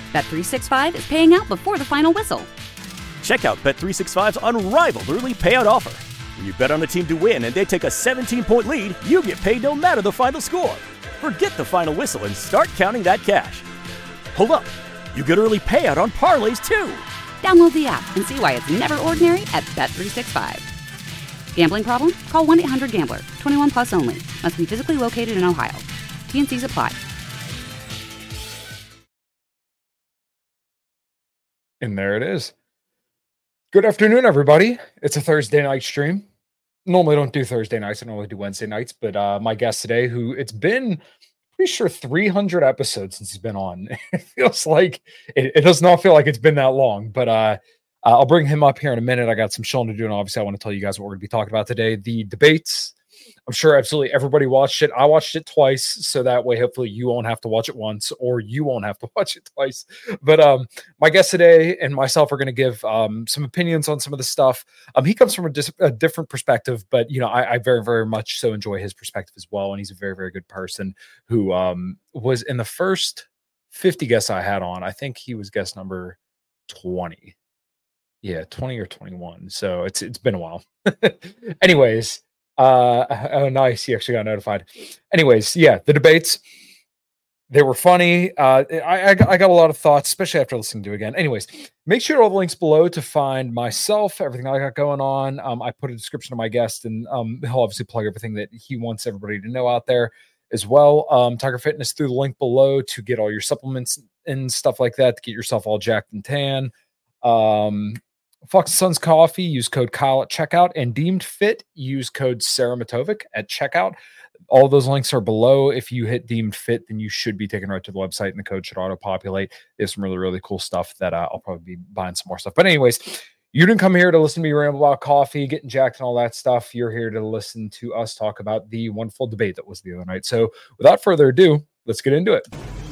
Bet365 is paying out before the final whistle. Check out Bet365's unrivaled early payout offer. When you bet on a team to win and they take a 17-point lead, you get paid no matter the final score. Forget the final whistle and start counting that cash. Hold up. You get early payout on parlays, too. Download the app and see why it's never ordinary at Bet365. Gambling problem? Call 1-800-GAMBLER. 21 plus only. Must be physically located in Ohio. T&Cs apply. And there it is. Good afternoon, everybody. It's a Thursday night stream. Normally don't do Thursday nights. I normally do Wednesday nights. But my guest today, who it's been pretty sure 300 episodes since he's been on. It feels like it does not feel like it's been that long. But I'll bring him up here in a minute. I got some showing to do, and obviously I want to tell you guys what we're going to be talking about today. The debates. I'm sure absolutely everybody watched it. I watched it twice, so that way hopefully you won't have to watch it once, or you won't have to watch it twice. But my guest today and myself are going to give some opinions on some of the stuff. He comes from a different perspective, but you know I very, very much so enjoy his perspective as well, and he's a very, very good person who was in the first 50 guests I had on. I think he was guest number 20. Yeah, 20 or 21. So it's been a while. Anyways. Oh, nice. He actually got notified. Anyways, yeah, the debates, they were funny. I got a lot of thoughts, especially after listening to it again. Anyways, make sure all the links below to find myself, everything I got going on. I put a description of my guest, and he'll obviously plug everything that he wants everybody to know out there as well. Tiger Fitness through the link below to get all your supplements and stuff like that, to get yourself all jacked and tan. Fox & Sons Coffee, use code Kyle at checkout, and Deemed Fit, use code Sarah Matovic at checkout. All those links are below. If you hit Deemed Fit, then you should be taken right to the website, and the code should auto-populate. There's some really, really cool stuff that I'll probably be buying some more stuff. But anyways, you didn't come here to listen to me ramble about coffee, getting jacked and all that stuff. You're here to listen to us talk about the wonderful debate that was the other night. So without further ado, let's get into it.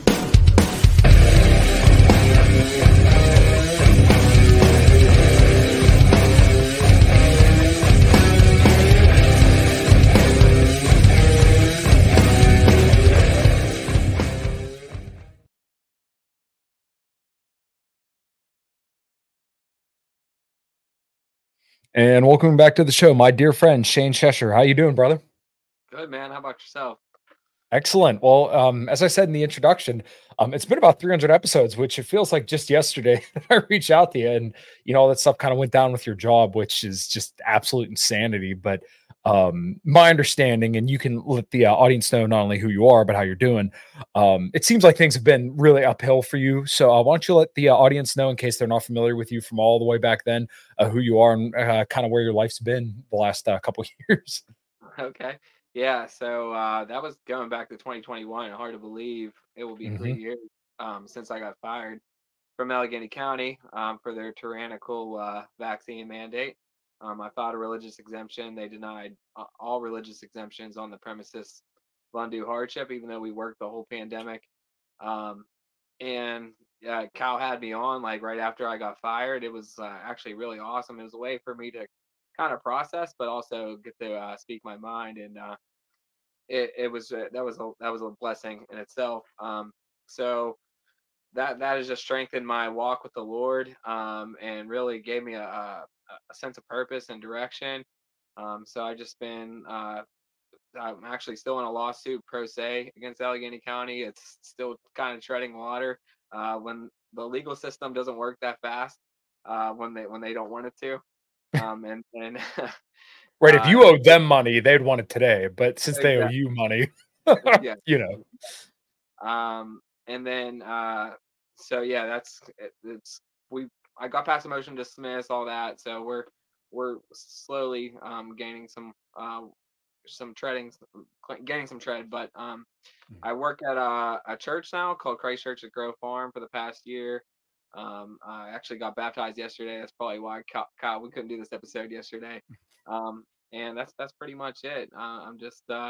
And welcome back to the show, my dear friend, Shane Cheshire. How you doing, brother? Good, man. How about yourself? Excellent. Well, as I said in the introduction, it's been about 300 episodes, which it feels like just yesterday that I reached out to you, and you know all that stuff kind of went down with your job, which is just absolute insanity. But my understanding, and you can let the audience know not only who you are but how you're doing. It seems like things have been really uphill for you. So why don't you let the audience know, in case they're not familiar with you from all the way back then, who you are and kind of where your life's been the last couple of years. Okay. Yeah. So that was going back to 2021. Hard to believe it will be 3 years since I got fired from Allegheny County for their tyrannical vaccine mandate. I filed a religious exemption. They denied all religious exemptions on the premises of undue hardship, even though we worked the whole pandemic. And Cal had me on like right after I got fired. It was actually really awesome. It was a way for me to kind of process, but also get to speak my mind. And that was a blessing in itself. So that has just strengthened my walk with the Lord, and really gave me a sense of purpose and direction. So I've just been, I'm actually still in a lawsuit pro se against Allegheny County. It's still kind of treading water when the legal system doesn't work that fast when they don't want it to. And right, if you owed them money, they'd want it today. But since they owe you money, yeah, you know. And then so yeah, I got past the motion to dismiss all that, so we're slowly gaining some tread. But I work at a church now called Christ Church at Grove Farm for the past year. I actually got baptized yesterday. That's probably why Kyle, we couldn't do this episode yesterday. And that's pretty much it. I'm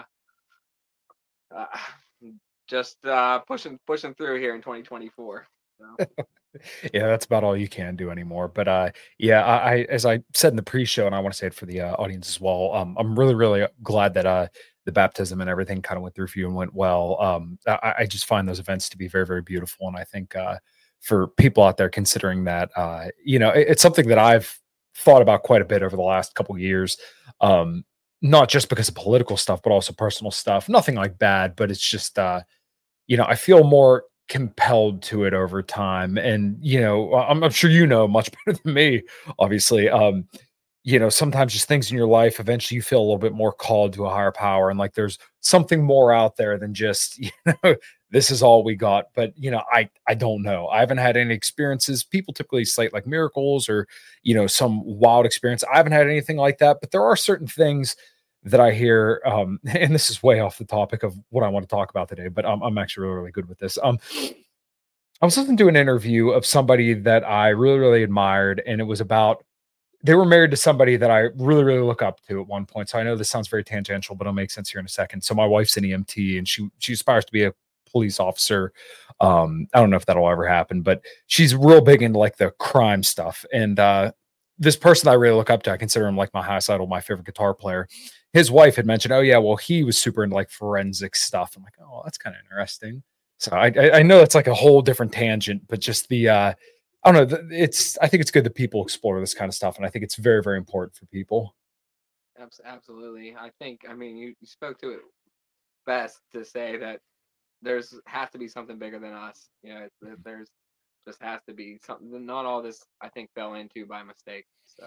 just pushing through here in 2024. So. Yeah, that's about all you can do anymore. But yeah, I as I said in the pre-show, and I want to say it for the audience as well. I'm really, really glad that the baptism and everything kind of went through for you and went well. I just find those events to be very, very beautiful, and I think for people out there considering that, it's something that I've thought about quite a bit over the last couple of years. Not just because of political stuff, but also personal stuff. Nothing like bad, but it's just, I feel more compelled to it over time. And, I'm sure much better than me, obviously. Sometimes just things in your life, eventually you feel a little bit more called to a higher power. And like there's something more out there than just, this is all we got. But, I don't know. I haven't had any experiences. People typically cite like miracles or, some wild experience. I haven't had anything like that. But there are certain things that I hear, and this is way off the topic of what I want to talk about today, but I'm actually really, really good with this. I was listening to an interview of somebody that I really, really admired, and it was about, they were married to somebody that I really, really look up to at one point. So I know this sounds very tangential, but it'll make sense here in a second. So my wife's an EMT, and she aspires to be a police officer. I don't know if that'll ever happen, but she's real big into like the crime stuff. And this person I really look up to, I consider him like my highest idol, my favorite guitar player. His wife had mentioned, oh yeah, well, he was super into like forensic stuff. I'm like, oh, that's kind of interesting. So I know it's like a whole different tangent, but just the, I don't know. I think it's good that people explore this kind of stuff. And I think it's very, very important for people. Absolutely. I mean, you spoke to it best to say that has to be something bigger than us. There's just has to be something. Not all this, I think, fell into by mistake. So.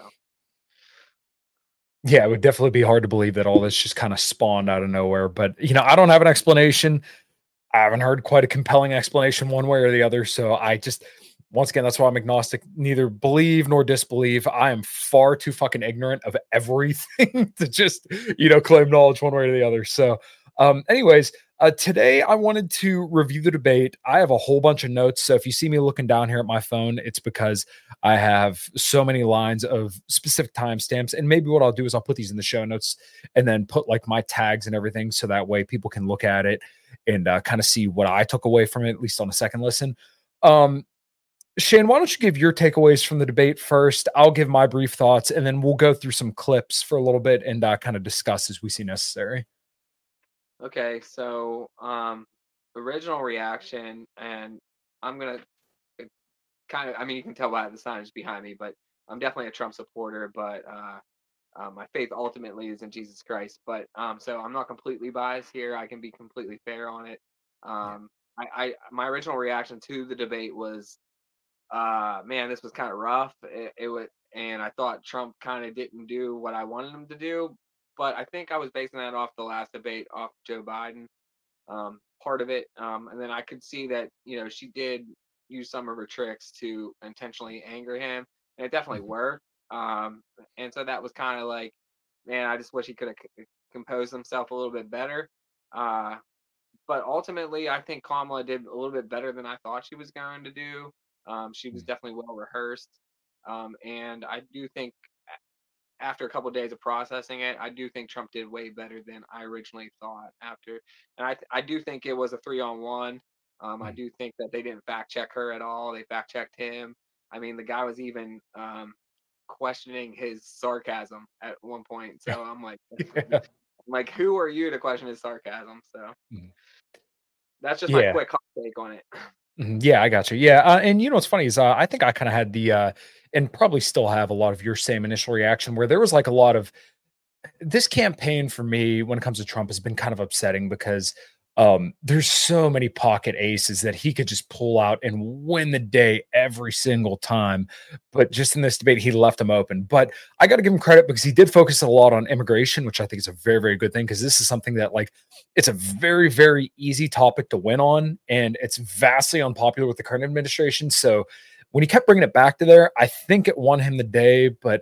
Yeah, it would definitely be hard to believe that all this just kind of spawned out of nowhere. But, I don't have an explanation. I haven't heard quite a compelling explanation one way or the other. So once again, that's why I'm agnostic, neither believe nor disbelieve. I am far too fucking ignorant of everything to just, claim knowledge one way or the other. So anyways, today I wanted to review the debate. I have a whole bunch of notes. So if you see me looking down here at my phone, it's because I have so many lines of specific timestamps. And maybe what I'll do is I'll put these in the show notes and then put like my tags and everything. So that way people can look at it and kind of see what I took away from it, at least on a second listen. Shane, why don't you give your takeaways from the debate first? I'll give my brief thoughts, and then we'll go through some clips for a little bit and kind of discuss as we see necessary. Okay, so original reaction, and I'm gonna kind of, I mean, you can tell by the signage behind me, but I'm definitely a Trump supporter, but my faith ultimately is in Jesus Christ. But so I'm not completely biased here. I can be completely fair on it. My original reaction to the debate was, man, this was kind of rough. And I thought Trump kind of didn't do what I wanted him to do. But I think I was basing that off the last debate, off Joe Biden, part of it. And then I could see that, she did use some of her tricks to intentionally anger him. And it definitely worked. And so that was kind of like, man, I just wish he could have composed himself a little bit better. But ultimately, I think Kamala did a little bit better than I thought she was going to do. She was definitely well rehearsed. And I do think after a couple of days of processing it, I do think Trump did way better than I originally thought after. And I do think it was a 3-on-1. I do think that they didn't fact check her at all. They fact checked him. I mean, the guy was even questioning his sarcasm at one point. So I'm like, who are you to question his sarcasm? So that's just my quick hot take on it. Yeah, I got you. Yeah. And what's funny is I think I kind of had the, and probably still have a lot of your same initial reaction where there was like a lot of this campaign for me when it comes to Trump has been kind of upsetting because there's so many pocket aces that he could just pull out and win the day every single time. But just in this debate, he left them open. But I got to give him credit because he did focus a lot on immigration, which I think is a very, very good thing because this is something that it's a very, very easy topic to win on. And it's vastly unpopular with the current administration. So when he kept bringing it back to there, I think it won him the day. But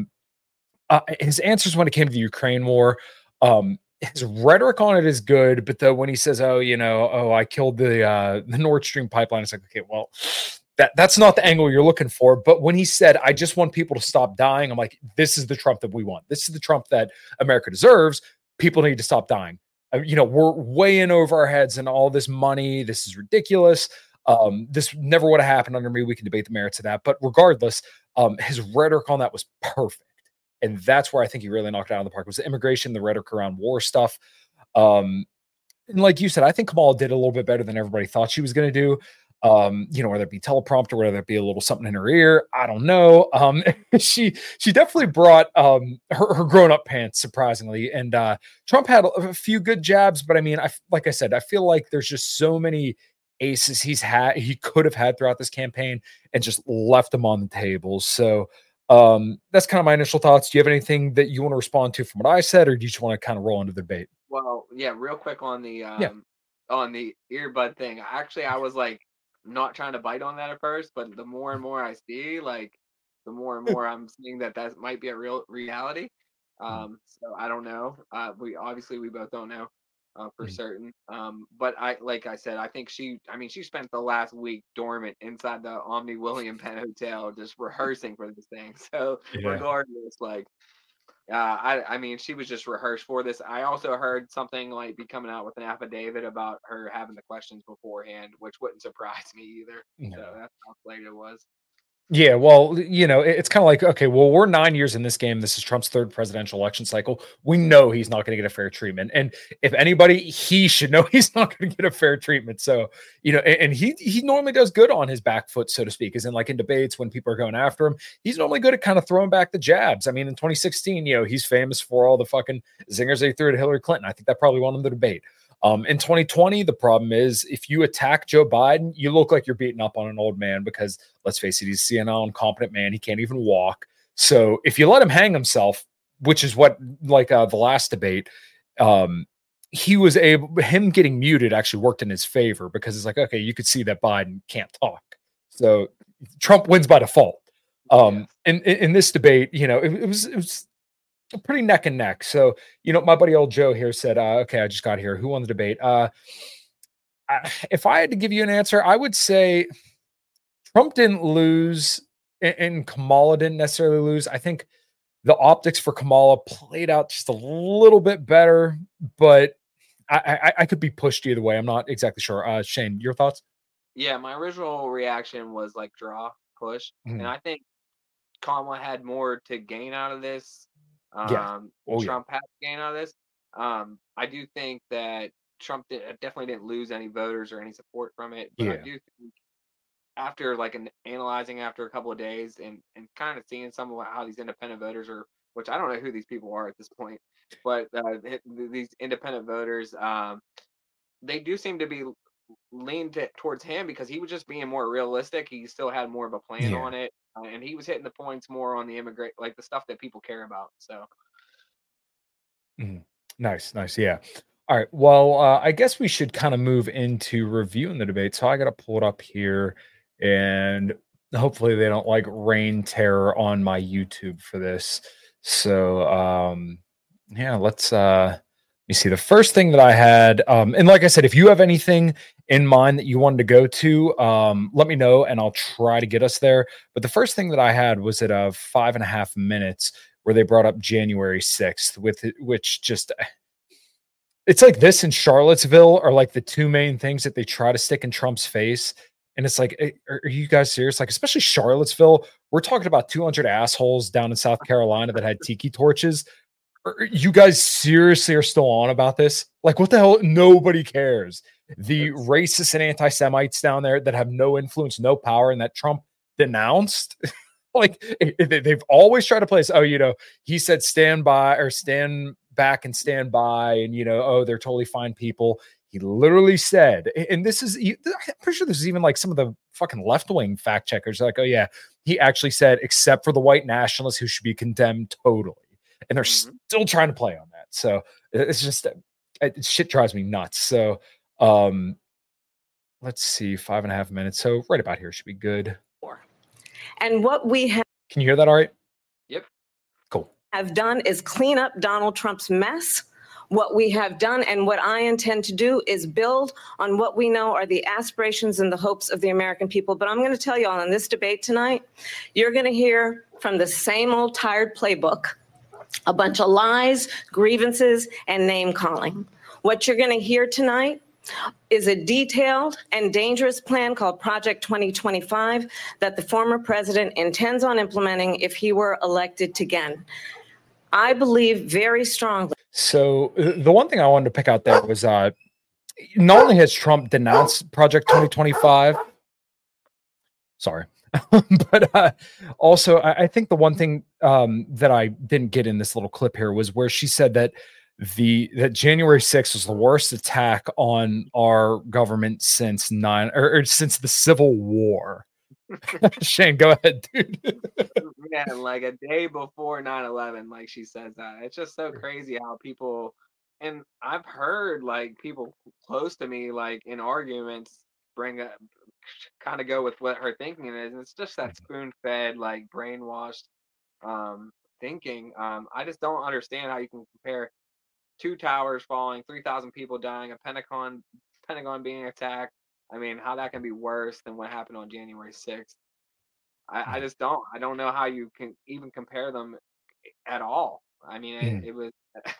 his answers when it came to the Ukraine war, his rhetoric on it is good, but though when he says, I killed the Nord Stream pipeline, it's like, okay, well, that's not the angle you're looking for. But when he said, I just want people to stop dying, I'm like, this is the Trump that we want. This is the Trump that America deserves. People need to stop dying. We're way in over our heads and all this money. This is ridiculous. This never would have happened under me. We can debate the merits of that. But regardless, his rhetoric on that was perfect. And that's where I think he really knocked it out of the park was the immigration, the rhetoric around war stuff. And like you said, I think Kamala did a little bit better than everybody thought she was going to do. Whether it be teleprompter, whether it be a little something in her ear, I don't know. She definitely brought her grown-up pants, surprisingly. And Trump had a few good jabs, but I mean, like I said, I feel like there's just so many aces he could have had throughout this campaign and just left them on the table. So that's kind of my initial thoughts. Do you have anything that you want to respond to from what I said, or do you just want to kind of roll into the debate? Well, yeah, real quick on the earbud thing. Actually, I was like not trying to bite on that at first, but the more and more I see, like the more and more I'm seeing that might be a real reality. So I don't know. We both don't know for certain. But like I said, I think she spent the last week dormant inside the Omni William Penn Hotel just rehearsing for this thing. So regardless, like she was just rehearsed for this. I also heard something like be coming out with an affidavit about her having the questions beforehand, which wouldn't surprise me either. No. So that's how late it was. Yeah, well, it's kind of like, okay, well, we're 9 years in this game. This is Trump's third presidential election cycle. We know he's not going to get a fair treatment. And if anybody, he should know he's not going to get a fair treatment. So, and he normally does good on his back foot, so to speak, as in like in debates when people are going after him, he's normally good at kind of throwing back the jabs. I mean, in 2016, he's famous for all the fucking zingers they threw at Hillary Clinton. I think that probably won him the debate. In 2020, the problem is if you attack Joe Biden, you look like you're beating up on an old man because, let's face it, he's a senile, incompetent man. He can't even walk. So if you let him hang himself, which is what, like the last debate, him getting muted actually worked in his favor because it's like, okay, you could see that Biden can't talk. So Trump wins by default. In this debate, it was pretty neck and neck. So, my buddy old Joe here said, okay, I just got here. Who won the debate? If I had to give you an answer, I would say Trump didn't lose and Kamala didn't necessarily lose. I think the optics for Kamala played out just a little bit better, but I could be pushed either way. I'm not exactly sure. Shane, your thoughts? Yeah, my original reaction was like draw, push. And I think Kamala had more to gain out of this. Trump had to gain out of this. I do think that Trump definitely didn't lose any voters or any support from it. But I do think after analyzing after a couple of days and kind of seeing some of how these independent voters are, which I don't know who these people are at this point, but these independent voters, they do seem to be leaned towards him because he was just being more realistic. He still had more of a plan on it. And he was hitting the points more on the the stuff that people care about. So nice. Yeah. All right. Well, I guess we should kind of move into reviewing the debate. So I got to pull it up here and hopefully they don't rain terror on my YouTube for this. So, let's, you see the first thing that I had, and like I said, if you have anything in mind that you wanted to go to, let me know and I'll try to get us there. But the first thing that I had was at 5.5 minutes where they brought up January 6th, which just, it's like this and Charlottesville are like the two main things that they try to stick in Trump's face. And it's like, are you guys serious? Like, especially Charlottesville, we're talking about 200 assholes down in South Carolina that had tiki torches. You guys seriously are still on about this? Like, what the hell? Nobody cares. The racists and anti-Semites down there that have no influence, no power, and that Trump denounced. They've always tried to play this. Oh, he said stand by or stand back and stand by, and they're totally fine people. He literally said, and this is, I'm pretty sure this is even like some of the fucking left-wing fact checkers. Like, oh yeah, he actually said, except for the white nationalists who should be condemned totally. And they're still trying to play on that. So it's just, shit drives me nuts. So let's see, 5.5 minutes. So right about here should be good. And what we have. Can you hear that all right? Yep. Cool. Have done is clean up Donald Trump's mess. What we have done and what I intend to do is build on what we know are the aspirations and the hopes of the American people. But I'm going to tell you all in this debate tonight, you're going to hear from the same old tired playbook. A bunch of lies, grievances, and name calling. What you're going to hear tonight is a detailed and dangerous plan called Project 2025 that the former president intends on implementing if he were elected again. I believe very strongly. So the one thing I wanted to pick out there was not only has Trump denounced Project 2025, Sorry. But also, I think the one thing that I didn't get in this little clip here was where she said that that January 6th was the worst attack on our government since since the Civil War. Shane, go ahead, dude. Yeah, like a day before 9/11, like she says that. It's just so crazy how people, and I've heard like people close to me, like in arguments, bring up, kind of go with what her thinking is. And it's just that spoon-fed, like brainwashed thinking. I just don't understand how you can compare two towers falling, 3,000 people dying, a Pentagon being attacked. I mean, how that can be worse than what happened on January 6th. I just don't. I don't know how you can even compare them at all. I mean, it was.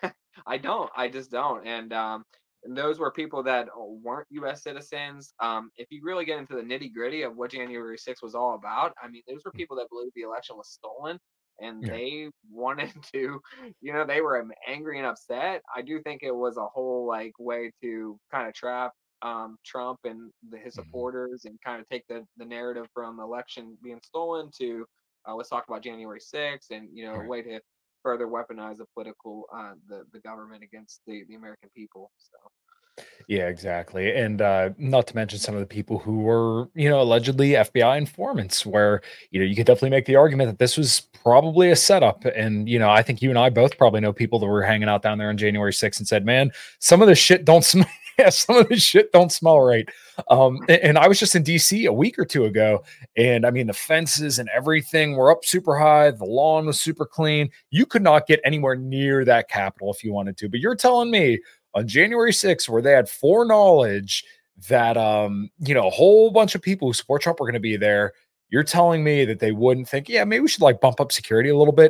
I just don't. And those were people that weren't U.S. citizens. If you really get into the nitty gritty of what January 6th was all about, I mean, those were people that believed the election was stolen, and they wanted to, they were angry and upset. I do think it was a whole like way to kind of trap Trump and his supporters and kind of take the narrative from election being stolen to let's talk about January 6th and a way to further weaponize the political the government against the American people. So yeah, exactly. And not to mention some of the people who were, allegedly FBI informants, where, you could definitely make the argument that this was probably a setup. And, I think you and I both probably know people that were hanging out down there on January 6th and said, man, some of this shit don't smell. Yeah, some of this shit don't smell right. And I was just in DC a week or two ago, and I mean, the fences and everything were up super high. The lawn was super clean. You could not get anywhere near that Capitol if you wanted to. But you're telling me on January 6th, where they had foreknowledge that, a whole bunch of people who support Trump were going to be there, you're telling me that they wouldn't think, yeah, maybe we should like bump up security a little bit.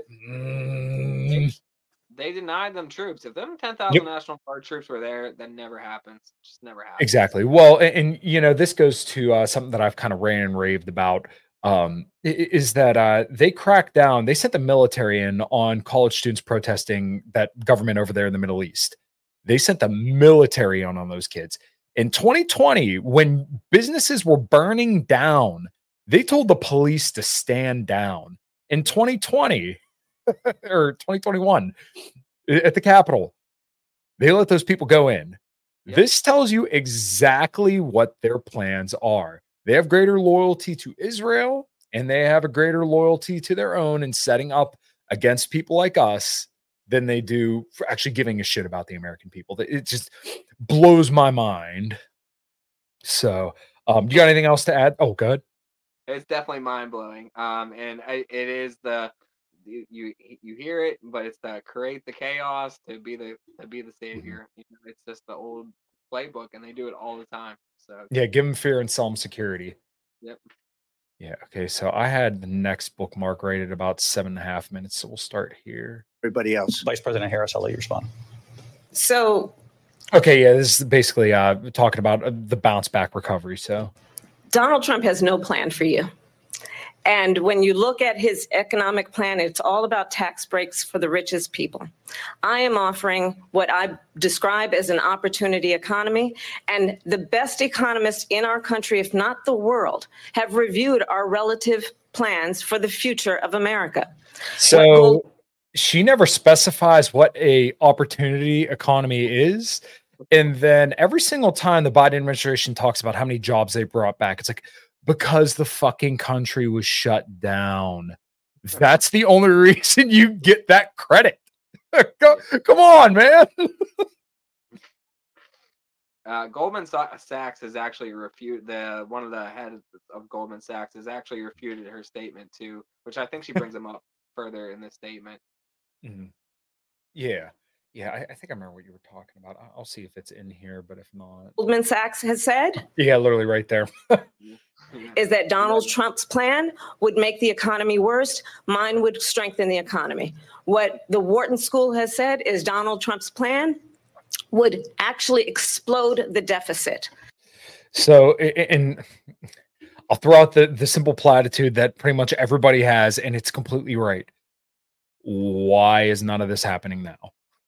They denied them troops. If them 10,000 National Guard troops were there, that never happens. Just never happens. Exactly. Well, and this goes to something that I've kind of ran and raved about. Is that they cracked down. They sent the military in on college students protesting that government over there in the Middle East. They sent the military on those kids. In 2020, when businesses were burning down, they told the police to stand down. In 2020 or 2021 at the Capitol, they let those people go in. Yep. This tells you exactly what their plans are. They have greater loyalty to Israel, and they have a greater loyalty to their own and setting up against people like us than they do for actually giving a shit about the American people. It just blows my mind. So, you got anything else to add? Oh, good. It's definitely mind blowing. And it is you hear it, but it's to create the chaos, to be the savior. It's just the old playbook, and they do it all the time. So yeah, give them fear and sell them security. Yep. Yeah. Okay. So I had the next bookmark right at about 7.5 minutes. So we'll start here. Everybody else. Vice President Harris, I'll let you respond. So, okay. Yeah. This is basically talking about the bounce back recovery. So Donald Trump has no plan for you. And when you look at his economic plan, it's all about tax breaks for the richest people. I am offering what I describe as an opportunity economy. And the best economists in our country, if not the world, have reviewed our relative plans for the future of America. So she never specifies what a opportunity economy is. And then every single time the Biden administration talks about how many jobs they brought back, it's like, because the fucking country was shut down. That's the only reason you get that credit. Come on, man. Goldman Sachs has actually refuted one of the heads of Goldman Sachs has actually refuted her statement too, which I think she brings them up further in this statement. Mm-hmm. Yeah. Yeah, I think I remember what you were talking about. I'll see if it's in here, but if not. Goldman Sachs has said? Yeah, literally right there. Is that Donald Trump's plan would make the economy worse. Mine would strengthen the economy. What the Wharton School has said is Donald Trump's plan would actually explode the deficit. So, and I'll throw out the simple platitude that pretty much everybody has, and it's completely right. Why is none of this happening now?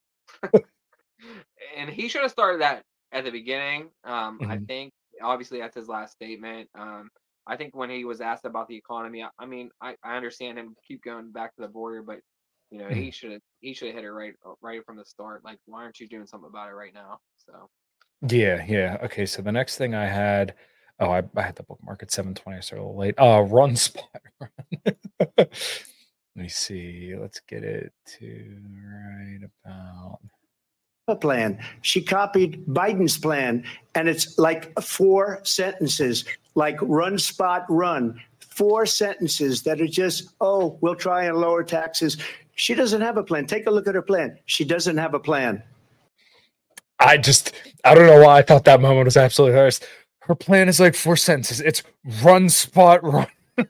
And he should have started that at the beginning. I think obviously that's his last statement. I think when he was asked about the economy, I mean, I understand him keep going back to the border, but he should have hit it right from the start. Like, why aren't you doing something about it right now? So Yeah. Okay, so the next thing I had, I had the bookmark at 7:20, so a little late. Run spot run. Let me see. Let's get it to right about plan. She copied Biden's plan, and it's like 4 sentences, like run, spot, run. 4 sentences that are just, we'll try and lower taxes. She doesn't have a plan. Take a look at her plan. She doesn't have a plan. I don't know why I thought that moment was absolutely hilarious. Her plan is like 4 sentences. It's run, spot, run.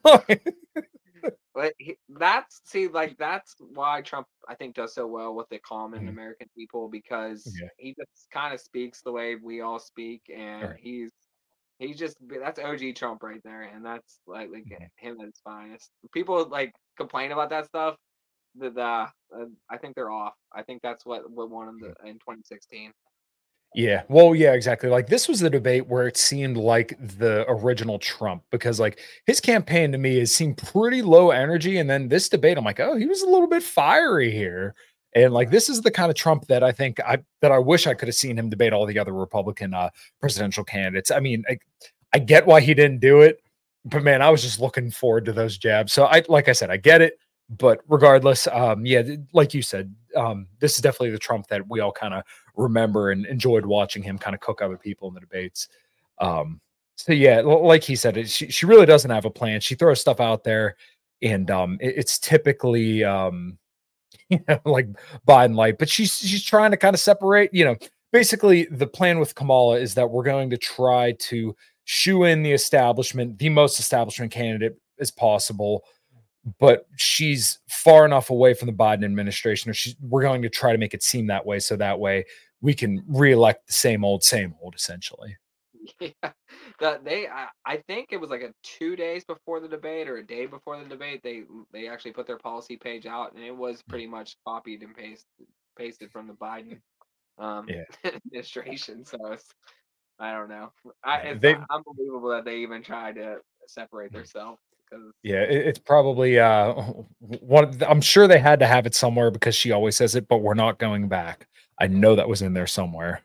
But that's why Trump, I think, does so well with the common American people, because he just kind of speaks the way we all speak, and he's just, that's OG Trump right there, and that's like him at his finest. People like complain about that stuff. I think they're off. I think that's what won him in 2016. Yeah. Well, yeah, exactly. Like, this was the debate where it seemed like the original Trump, because like his campaign to me has seemed pretty low energy. And then this debate, I'm like, he was a little bit fiery here. And like, this is the kind of Trump that I think I wish I could have seen him debate all the other Republican presidential candidates. I mean, I get why he didn't do it, but man, I was just looking forward to those jabs. So like I said, I get it. But regardless, like you said, this is definitely the Trump that we all kind of remember and enjoyed watching him kind of cook other people in the debates. So yeah, like he said, she really doesn't have a plan. She throws stuff out there, and it's typically like Biden light, but she's trying to kind of separate. Basically the plan with Kamala is that we're going to try to shoe in the establishment, the most establishment candidate as possible. But she's far enough away from the Biden administration, or we're going to try to make it seem that way, so that way we can reelect the same old, essentially. Yeah, I think it was like 2 days before the debate or a day before the debate, they actually put their policy page out, and it was pretty much copied and pasted from the Biden administration. So I don't know. It's unbelievable that they even tried to separate themselves. Yeah, it's probably I'm sure they had to have it somewhere, because she always says it, but we're not going back. I know that was in there somewhere.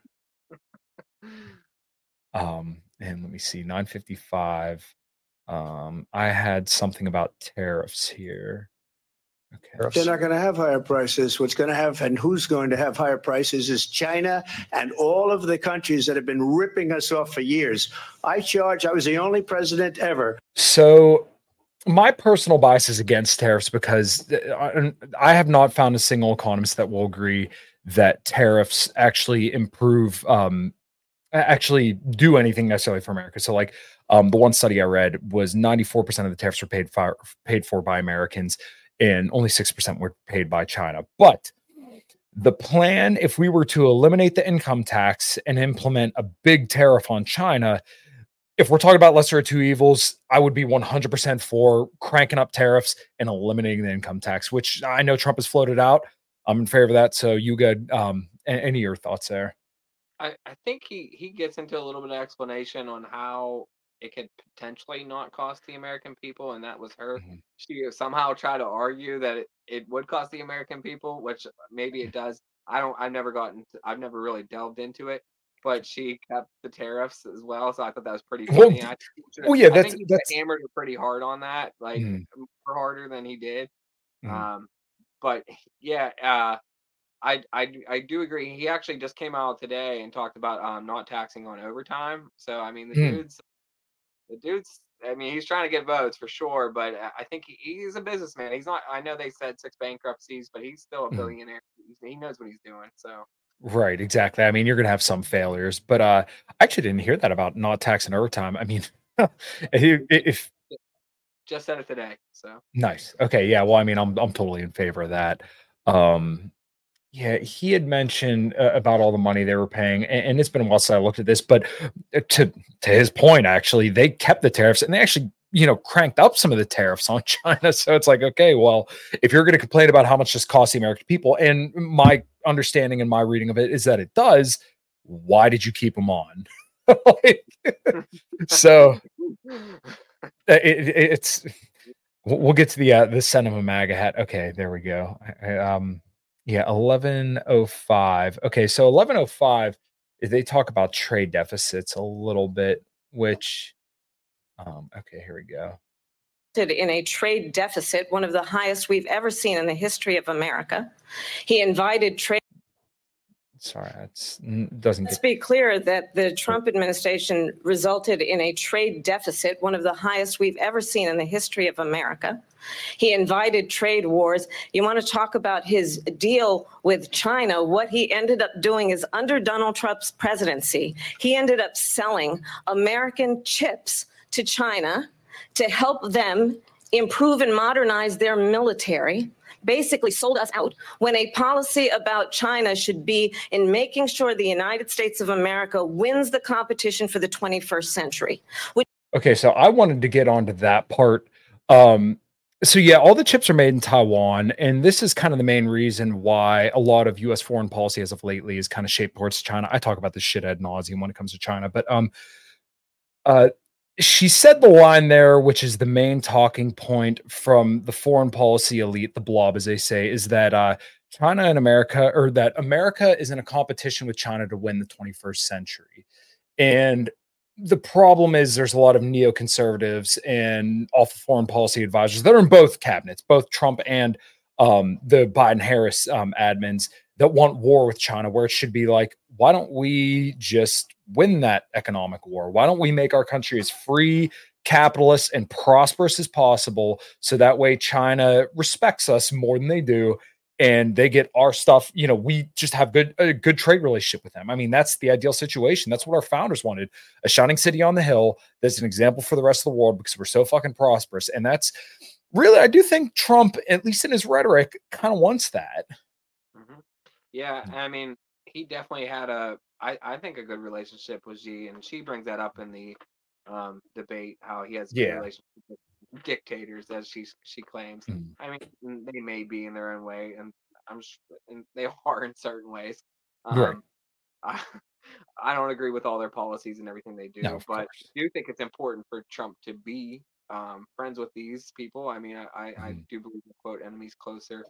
And let me see, 9:55. I had something about tariffs here. Okay. They're not going to have higher prices. What's going to have, and who's going to have higher prices, is China and all of the countries that have been ripping us off for years. I was the only president ever. So my personal bias is against tariffs, because I have not found a single economist that will agree that tariffs actually improve, actually do anything necessarily for America. So like the one study I read was 94% of the tariffs were paid for by Americans, and only 6% were paid by China. But the plan, if we were to eliminate the income tax and implement a big tariff on China, if we're talking about lesser of two evils, I would be 100% for cranking up tariffs and eliminating the income tax, which I know Trump has floated out. I'm in favor of that. So you good? Any of your thoughts there? I think he gets into a little bit of explanation on how it could potentially not cost the American people, and that was her. Mm-hmm. She somehow tried to argue that it would cost the American people, which maybe it does. I've never really delved into it. But she kept the tariffs as well, so I thought that was pretty funny. I think he hammered her pretty hard on that, like harder than he did. But yeah, I do agree. He actually just came out today and talked about not taxing on overtime. So I mean, the dude's. I mean, he's trying to get votes for sure, but I think he's a businessman. He's not. I know they said 6 bankruptcies, but he's still a billionaire. He knows what he's doing. So. Right, exactly. I mean, you're going to have some failures, but I actually didn't hear that about not taxing overtime. I mean, if just said it today, so nice. Okay, yeah. Well, I mean, I'm totally in favor of that. Yeah, he had mentioned about all the money they were paying, and it's been a while since I looked at this, but to his point, actually, they kept the tariffs, and they actually, cranked up some of the tariffs on China. So it's like, okay, well, if you're going to complain about how much this costs the American people, and my understanding and my reading of it is that it does, why did you keep them on? So It's we'll get to the Cinema MAGA hat. Okay, there we go. Yeah, 1105. Okay, so 1105, they talk about trade deficits a little bit, which okay, here we go. In a trade deficit, one of the highest we've ever seen in the history of America. He invited trade. Sorry, doesn't. Let's be clear that the Trump administration resulted in a trade deficit, one of the highest we've ever seen in the history of America. He invited trade wars. You want to talk about his deal with China? What he ended up doing is, under Donald Trump's presidency, he ended up selling American chips to China to help them improve and modernize their military. Basically sold us out, when a policy about China should be in making sure the United States of America wins the competition for the 21st century. Okay, so I wanted to get onto that part. So yeah, all the chips are made in Taiwan, and this is kind of the main reason why a lot of U.S. foreign policy as of lately is kind of shaped towards China. I talk about this shit ad nauseum when it comes to China, but she said the line there, which is the main talking point from the foreign policy elite, the blob, as they say, is that China and America, or that America is in a competition with China to win the 21st century. And the problem is there's a lot of neoconservatives and awful foreign policy advisors that are in both cabinets, both Trump and the Biden-Harris admins, that want war with China, where it should be like, why don't we just win that economic war? Why don't we make our country as free, capitalist, and prosperous as possible, so that way China respects us more than they do, and they get our stuff. You know, we just have a good trade relationship with them. I mean, that's the ideal situation. That's what our founders wanted, a shining city on the hill that's an example for the rest of the world, because we're so fucking prosperous. And that's really, I do think Trump, at least in his rhetoric, kind of wants that. Mm-hmm. Yeah, I mean, he definitely had I think, a good relationship with Xi, and she brings that up in the debate, how he has a good relationship with dictators, as she claims. I mean, they may be in their own way, and and they are in certain ways. Right. I don't agree with all their policies and everything they do, No, but course. I do think it's important for Trump to be friends with these people. I mean, I do believe the quote "enemies closer."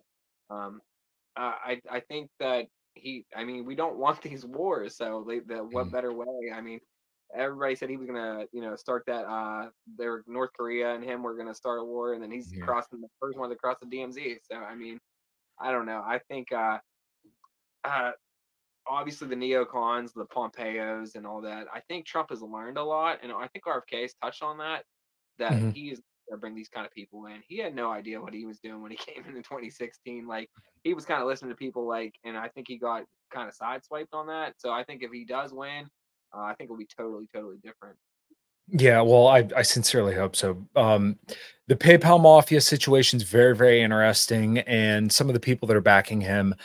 I think that we don't want these wars. So what better way? I mean, everybody said he was gonna, start that. Their North Korea and him were gonna start a war, and then he's crossing the first one to cross the DMZ. So I mean, I don't know. I think obviously the neocons, the Pompeos, and all that. I think Trump has learned a lot, and I think RFK's touched on that. He is going to bring these kind of people in. He had no idea what he was doing when he came in 2016. Like, he was kind of listening to people, and I think he got kind of sideswiped on that. So I think if he does win, I think it'll be totally, totally different. Yeah, well, I sincerely hope so. The PayPal mafia situation is very, very interesting, and some of the people that are backing him,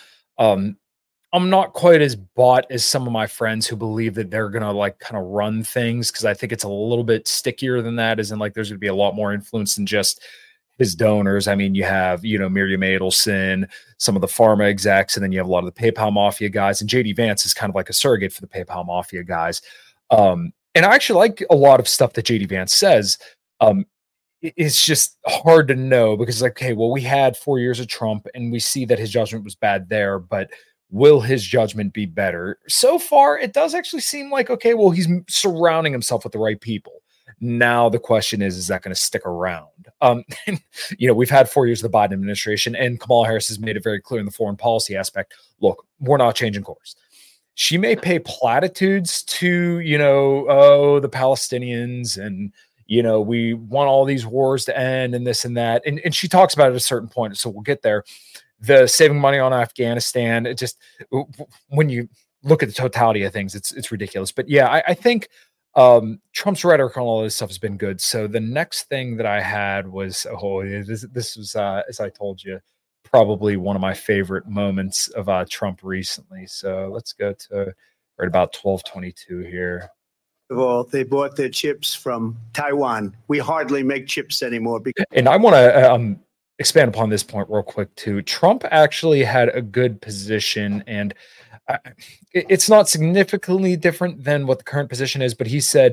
I'm not quite as bought as some of my friends who believe that they're gonna kind of run things, because I think it's a little bit stickier than that. As in, there's gonna be a lot more influence than just his donors. I mean, you have Miriam Adelson, some of the pharma execs, and then you have a lot of the PayPal mafia guys. And JD Vance is kind of like a surrogate for the PayPal mafia guys. And I actually like a lot of stuff that JD Vance says. It's just hard to know, because okay, well, we had 4 years of Trump, and we see that his judgment was bad there, but will his judgment be better? So far, it does actually seem like, okay, well, he's surrounding himself with the right people. Now the question is that going to stick around? We've had 4 years of the Biden administration, and Kamala Harris has made it very clear in the foreign policy aspect. Look, we're not changing course. She may pay platitudes to, the Palestinians, and, we want all these wars to end, and this and that. And she talks about it at a certain point, so we'll get there. The saving money on Afghanistan, it just, when you look at the totality of things, it's ridiculous. But yeah, I think Trump's rhetoric on all this stuff has been good. So the next thing that I had was, this was, as I told you, probably one of my favorite moments of Trump recently. So let's go to right about 12:22 here. Well, they bought their chips from Taiwan. We hardly make chips anymore. And I want to expand upon this point real quick too. Trump actually had a good position, and it's not significantly different than what the current position is, but he said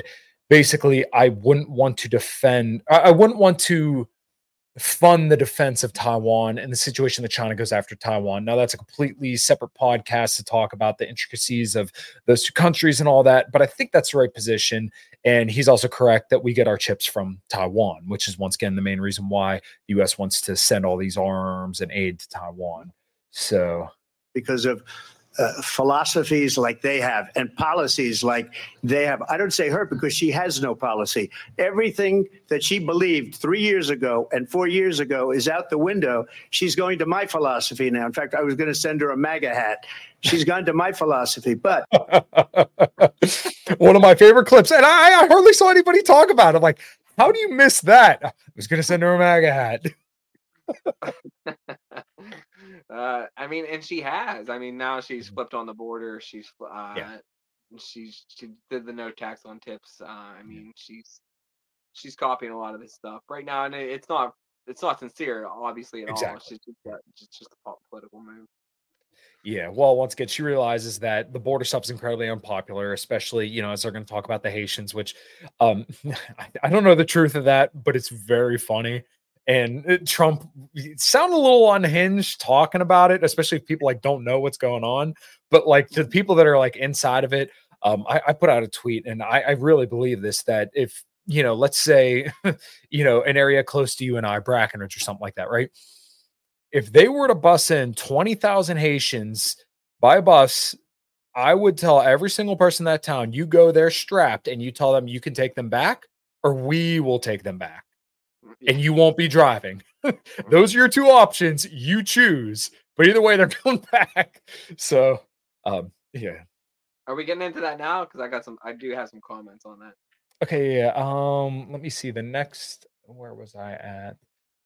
basically, I wouldn't want to defend. I wouldn't want to fund the defense of Taiwan and the situation that China goes after Taiwan. Now, that's a completely separate podcast to talk about the intricacies of those two countries and all that, but I think that's the right position. And he's also correct that we get our chips from Taiwan, which is once again the main reason why the U.S. wants to send all these arms and aid to Taiwan. So, because of philosophies like they have and policies like they have. I don't say her because she has no policy. Everything that she believed 3 years ago and 4 years ago is out the window. She's going to my philosophy now. In fact, I was going to send her a MAGA hat. She's gone to my philosophy, but one of my favorite clips, and I hardly saw anybody talk about it. I'm like, how do you miss that? I was going to send her a MAGA hat. I mean, and she has. I mean, now she's flipped on the border. She did the no tax on tips. I mean, she's copying a lot of this stuff right now, and it's not sincere, obviously, at all. It's just a political move. Yeah, well, once again, she realizes that the border stuff is incredibly unpopular, especially, you know, as they're going to talk about the Haitians, which I don't know the truth of that, but it's very funny. And Trump sounded a little unhinged talking about it, especially if people like don't know what's going on. But like to the people that are like inside of it, I put out a tweet, and I really believe this, that if, you know, let's say, you know, an area close to you and I, Brackenridge or something like that, right? If they were to bus in 20,000 Haitians by bus, I would tell every single person in that town, you go there strapped and you tell them you can take them back or we will take them back. And you won't be driving. Those are your two options. You choose. But either way, they're going back. So, yeah. Are we getting into that now? Because I do have some comments on that. Okay, yeah. Let me see the next. Where was I at?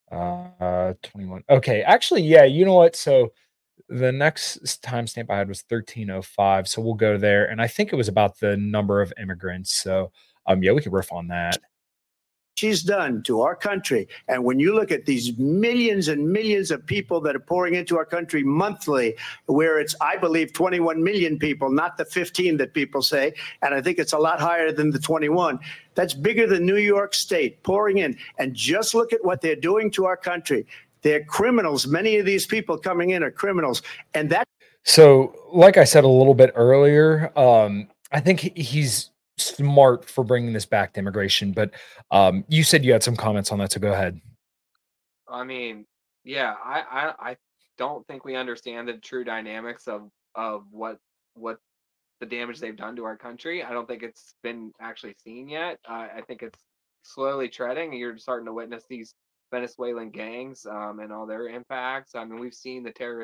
21. Okay, actually, yeah. You know what? So the next timestamp I had was 1305. So we'll go there, and I think it was about the number of immigrants. So, yeah, we could riff on that. She's done to our country. And when you look at these millions and millions of people that are pouring into our country monthly, where it's, I believe, 21 million people, not the 15 that people say. And I think it's a lot higher than the 21. That's bigger than New York State pouring in. And just look at what they're doing to our country. They're criminals. Many of these people coming in are criminals. And that. So, like I said a little bit earlier, I think he's smart for bringing this back to immigration, but you said you had some comments on that, so go ahead. I mean, yeah, I don't think we understand the true dynamics of what the damage they've done to our country. I don't think it's been actually seen yet. I think it's slowly treading. You're starting to witness these Venezuelan gangs and all their impacts. I mean, we've seen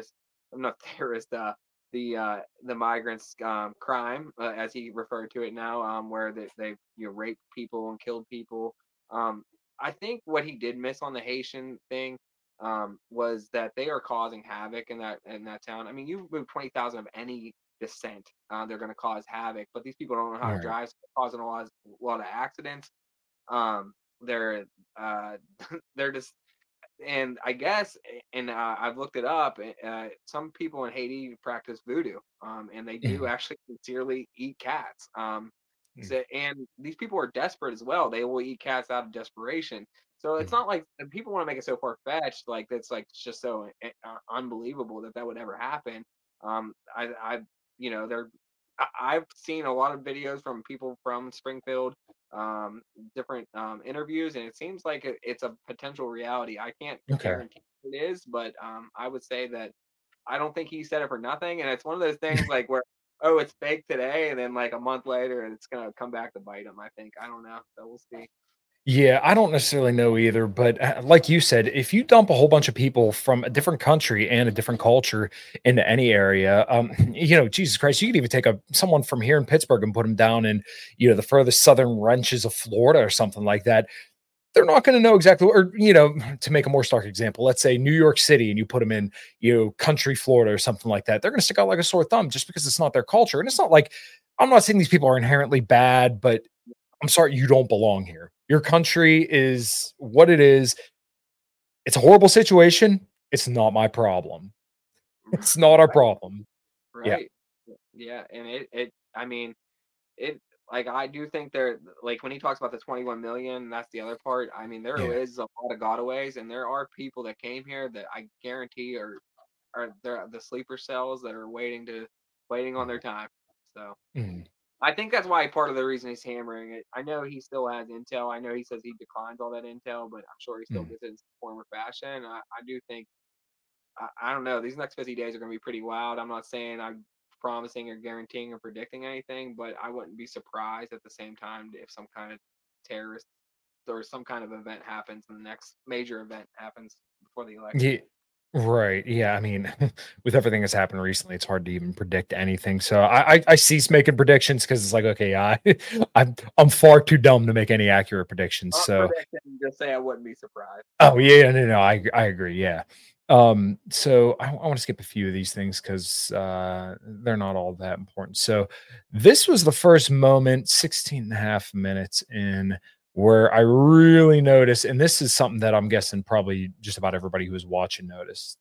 the migrants crime, as he referred to it now, where they've raped people and killed people. I think what he did miss on the Haitian thing was that they are causing havoc in that town. I mean, you move 20,000 of any descent, they're going to cause havoc. But these people don't know how to drive, so they're causing a lot of accidents. They're just. And I guess, and I've looked it up, some people in Haiti practice voodoo, and they do actually sincerely eat cats. So, and these people are desperate as well. They will eat cats out of desperation. So it's not like people want to make it so far-fetched, like that's like just so unbelievable that would ever happen. I've seen a lot of videos from people from Springfield, different interviews, and it seems like it's a potential reality. I can't guarantee it is, but I would say that I don't think he said it for nothing, and it's one of those things like where, oh, it's fake today, and then like a month later it's gonna come back to bite him. I think. I don't know, so we'll see. Yeah, I don't necessarily know either, but like you said, if you dump a whole bunch of people from a different country and a different culture into any area, you know, Jesus Christ, you could even take someone from here in Pittsburgh and put them down in, you know, the furthest southern reaches of Florida or something like that. They're not going to know exactly, or, you know, to make a more stark example, let's say New York City and you put them in, you know, country Florida or something like that. They're going to stick out like a sore thumb just because it's not their culture. And it's not like, I'm not saying these people are inherently bad, but I'm sorry, you don't belong here. Your country is what it is. It's a horrible situation. It's not my problem. It's not our problem. Right. Yeah. And like I do think there, like when he talks about the 21 million, that's the other part. I mean, there is a lot of gotaways, and there are people that came here that I guarantee are the sleeper cells that are waiting on their time. So I think that's why part of the reason he's hammering it. I know he still has intel. I know he says he declines all that intel, but I'm sure he still gets it in some form or fashion. I do think, I don't know, these next 50 days are going to be pretty wild. I'm not saying I'm promising or guaranteeing or predicting anything, but I wouldn't be surprised at the same time if some kind of terrorist or some kind of event happens and the next major event happens before the election. Yeah. Right. Yeah. I mean, with everything that's happened recently, it's hard to even predict anything. So I cease making predictions because it's like, okay, I'm far too dumb to make any accurate predictions. So just say I wouldn't be surprised. Oh yeah, no, I agree. Yeah. So I want to skip a few of these things because they're not all that important. So this was the first moment, 16 and a half minutes in, where I really noticed, and this is something that I'm guessing probably just about everybody who was watching noticed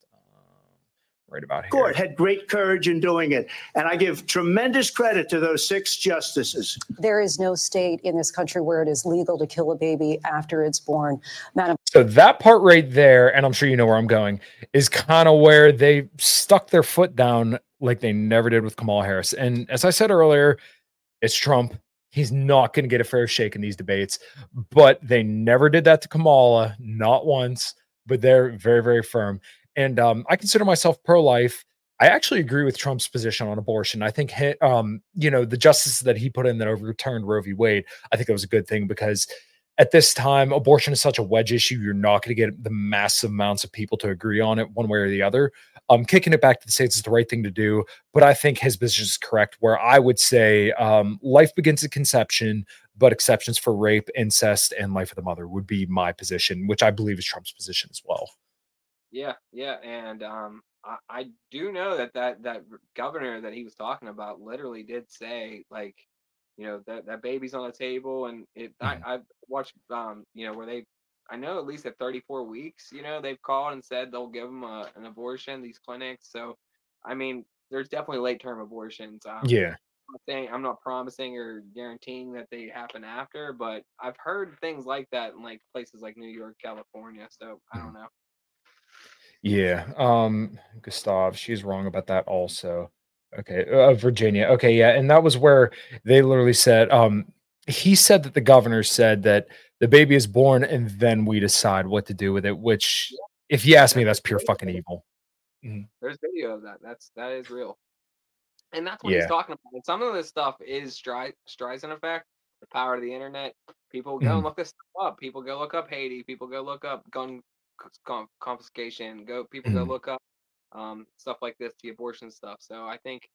right about here. Court had great courage in doing it, and I give tremendous credit to those 6 justices. There is no state in this country where it is legal to kill a baby after it's born. Madam. So that part right there, and I'm sure you know where I'm going, is kind of where they stuck their foot down like they never did with Kamala Harris. And as I said earlier, it's Trump. He's not going to get a fair shake in these debates, but they never did that to Kamala, not once, but they're very, very firm. And I consider myself pro-life. I actually agree with Trump's position on abortion. I think, the justices that he put in that overturned Roe v. Wade, I think that was a good thing because at this time, abortion is such a wedge issue. You're not going to get the massive amounts of people to agree on it one way or the other. Kicking it back to the states is the right thing to do, but I think his position is correct, where I would say life begins at conception, but exceptions for rape, incest, and life of the mother would be my position, which I believe is Trump's position as well. Yeah, and I do know that governor that he was talking about literally did say, like, that baby's on the table, and I've watched where I know at least at 34 weeks, they've called and said they'll give them an abortion, these clinics. So I mean, there's definitely late term abortions. I'm not promising or guaranteeing that they happen after, but I've heard things like that in like places like New York, California. So I don't know. Yeah. Gustav, she's wrong about that also. Okay. Virginia. Okay. Yeah. And that was where they literally said, he said that the governor said that the baby is born and then we decide what to do with it, which if you ask me, that's pure fucking evil. There's video of that. That is real. And that's what he's talking about. And some of this stuff is Streisand effect, the power of the internet. People go and look this stuff up. People go look up Haiti. People go look up gun confiscation. People go look up stuff like this, the abortion stuff. So I think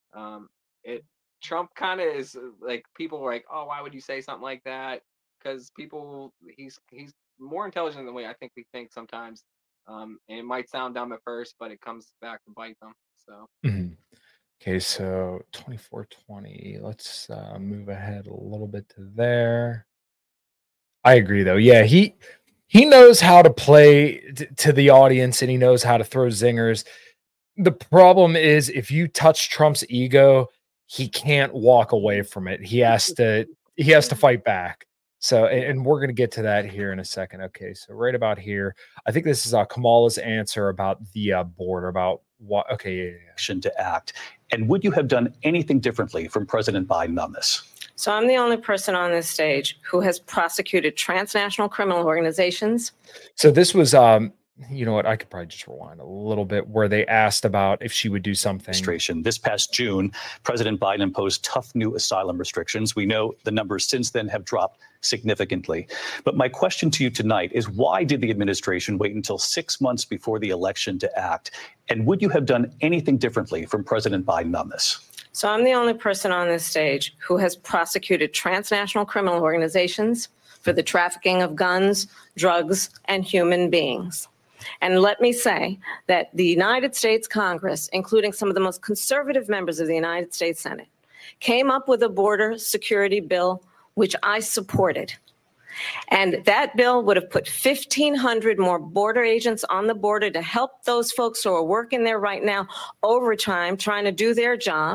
Trump kind of is like, people are like, oh, why would you say something like that? Because he's more intelligent than I think we think sometimes. And it might sound dumb at first, but it comes back to bite them. So. Okay, so 2420. Let's move ahead a little bit to there. I agree, though. Yeah, he knows how to play to the audience, and he knows how to throw zingers. The problem is, if you touch Trump's ego, he can't walk away from it. He has to fight back. So, and we're going to get to that here in a second. Okay, so right about here, I think this is Kamala's answer about the border, about what. Okay, to act. And would you have done anything differently from President Biden on this? So I'm the only person on this stage who has prosecuted transnational criminal organizations. So this was, you know what? I could probably just rewind a little bit, where they asked about if she would do something. This past June, President Biden imposed tough new asylum restrictions. We know the numbers since then have dropped significantly. But my question to you tonight is, why did the administration wait until 6 months before the election to act? And would you have done anything differently from President Biden on this? So I'm the only person on this stage who has prosecuted transnational criminal organizations for the trafficking of guns, drugs, and human beings. And let me say that the United States Congress, including some of the most conservative members of the United States Senate, came up with a border security bill, which I supported. And that bill would have put 1,500 more border agents on the border to help those folks who are working there right now overtime, trying to do their job.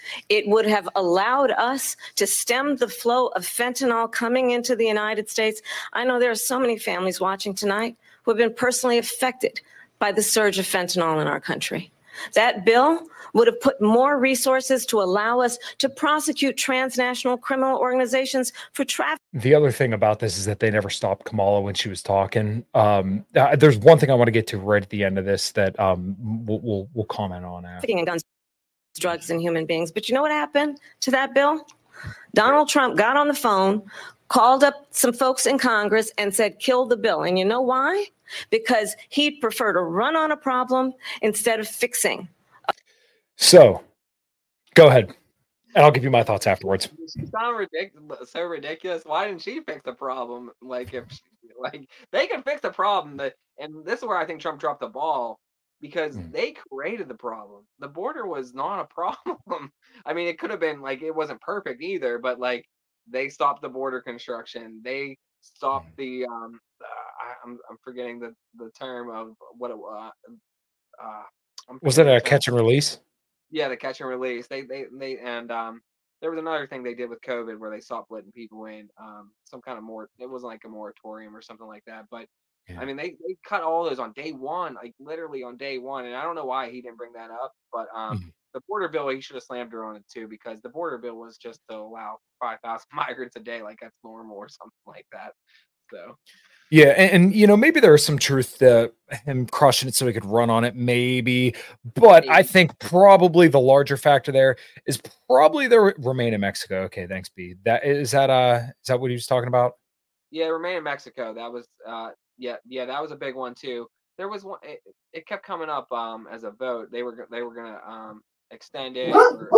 It would have allowed us to stem the flow of fentanyl coming into the United States. I know there are so many families watching tonight who have been personally affected by the surge of fentanyl in our country. That bill would have put more resources to allow us to prosecute transnational criminal organizations for trafficking. The other thing about this is that they never stopped Kamala when she was talking. There's one thing I want to get to right at the end of this that we'll comment on after. And guns, drugs, and human beings. But you know what happened to that bill? Donald Trump got on the phone, called up some folks in Congress and said, kill the bill. And you know why? Because he'd prefer to run on a problem instead of fixing. So go ahead, and I'll give you my thoughts afterwards. She sound ridiculous, so ridiculous. Why didn't she fix the problem? Like, if they can fix the problem, and this is where I think Trump dropped the ball, because they created the problem. The border was not a problem. I mean, it could have been like, it wasn't perfect either, but like, they stopped the border construction. They stopped the I'm forgetting the term of what it was. Was it a catch and release? Yeah, the catch and release. They and there was another thing they did with COVID where they stopped letting people in. Some kind of it wasn't like a moratorium or something like that. But yeah. I mean, they cut all those on day one, like literally on day one. And I don't know why he didn't bring that up, but the border bill, he should have slammed her on it too, because the border bill was just to allow 5,000 migrants a day, like that's normal or something like that. So. Yeah, and you know, maybe there is some truth to him crushing it so he could run on it, maybe. But I think probably the larger factor there is probably the remain in Mexico. Okay, thanks, B. Is that what he was talking about? Yeah, remain in Mexico. That was that was a big one too. There was one. It kept coming up as a vote. They were gonna extend it. Or,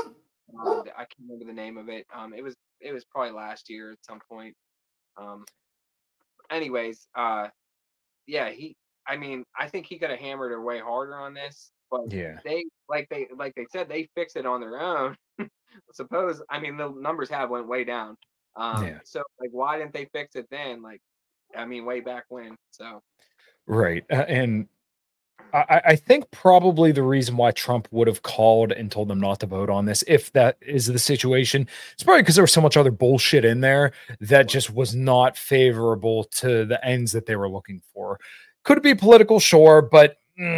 I can't remember the name of it. It was probably last year at some point. Anyways, I think he could have hammered her way harder on this, but yeah, they said they fixed it on their own. The numbers have went way down. So like, why didn't they fix it then? Like, I mean, way back when. So right, and I think probably the reason why Trump would have called and told them not to vote on this, if that is the situation, it's probably because there was so much other bullshit in there that just was not favorable to the ends that they were looking for. Could it be political? Sure. But,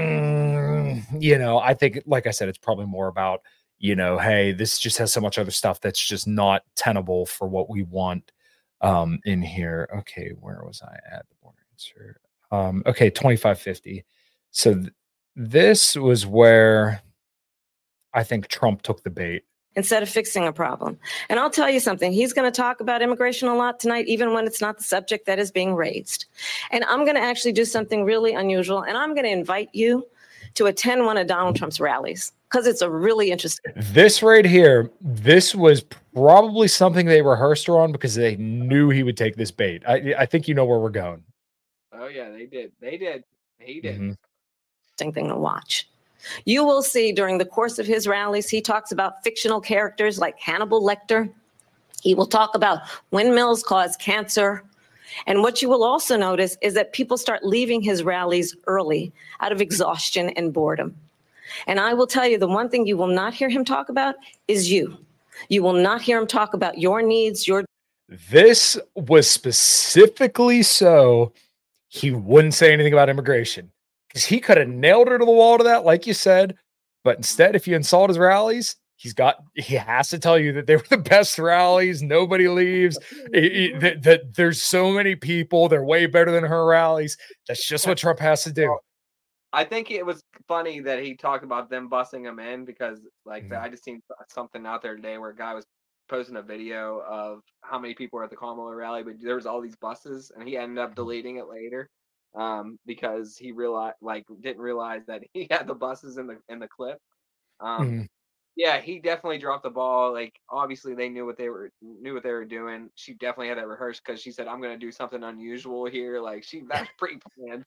I think, like I said, it's probably more about, hey, this just has so much other stuff that's just not tenable for what we want in here. Okay, where was I at? The border answer. Okay, 2550. So this was where I think Trump took the bait. Instead of fixing a problem. And I'll tell you something, he's going to talk about immigration a lot tonight, even when it's not the subject that is being raised. And I'm going to actually do something really unusual, and I'm going to invite you to attend one of Donald Trump's rallies, because it's a really interesting. This right here, this was probably something they rehearsed her on because they knew he would take this bait. I think you know where we're going. Oh, yeah, they did. He did. Mm-hmm. Thing to watch. You will see during the course of his rallies, he talks about fictional characters like Hannibal Lecter. He will talk about windmills cause cancer. And what you will also notice is that people start leaving his rallies early out of exhaustion and boredom. And I will tell you, the one thing you will not hear him talk about is you. You will not hear him talk about your needs, This was specifically so he wouldn't say anything about immigration. Because he could have nailed her to the wall to that, like you said. But instead, if you insult his rallies, he has to tell you that they were the best rallies. Nobody leaves. That there's so many people. They're way better than her rallies. That's just what Trump has to do. I think it was funny that he talked about them busing him in, because I just seen something out there today where a guy was posting a video of how many people were at the Kamala rally, but there was all these buses, and he ended up deleting it later. Because he didn't realize that he had the buses in the clip. Yeah, he definitely dropped the ball. Like, obviously they knew what they were doing. She definitely had that rehearsed, because she said, I'm going to do something unusual here. Like, that's pre-planned.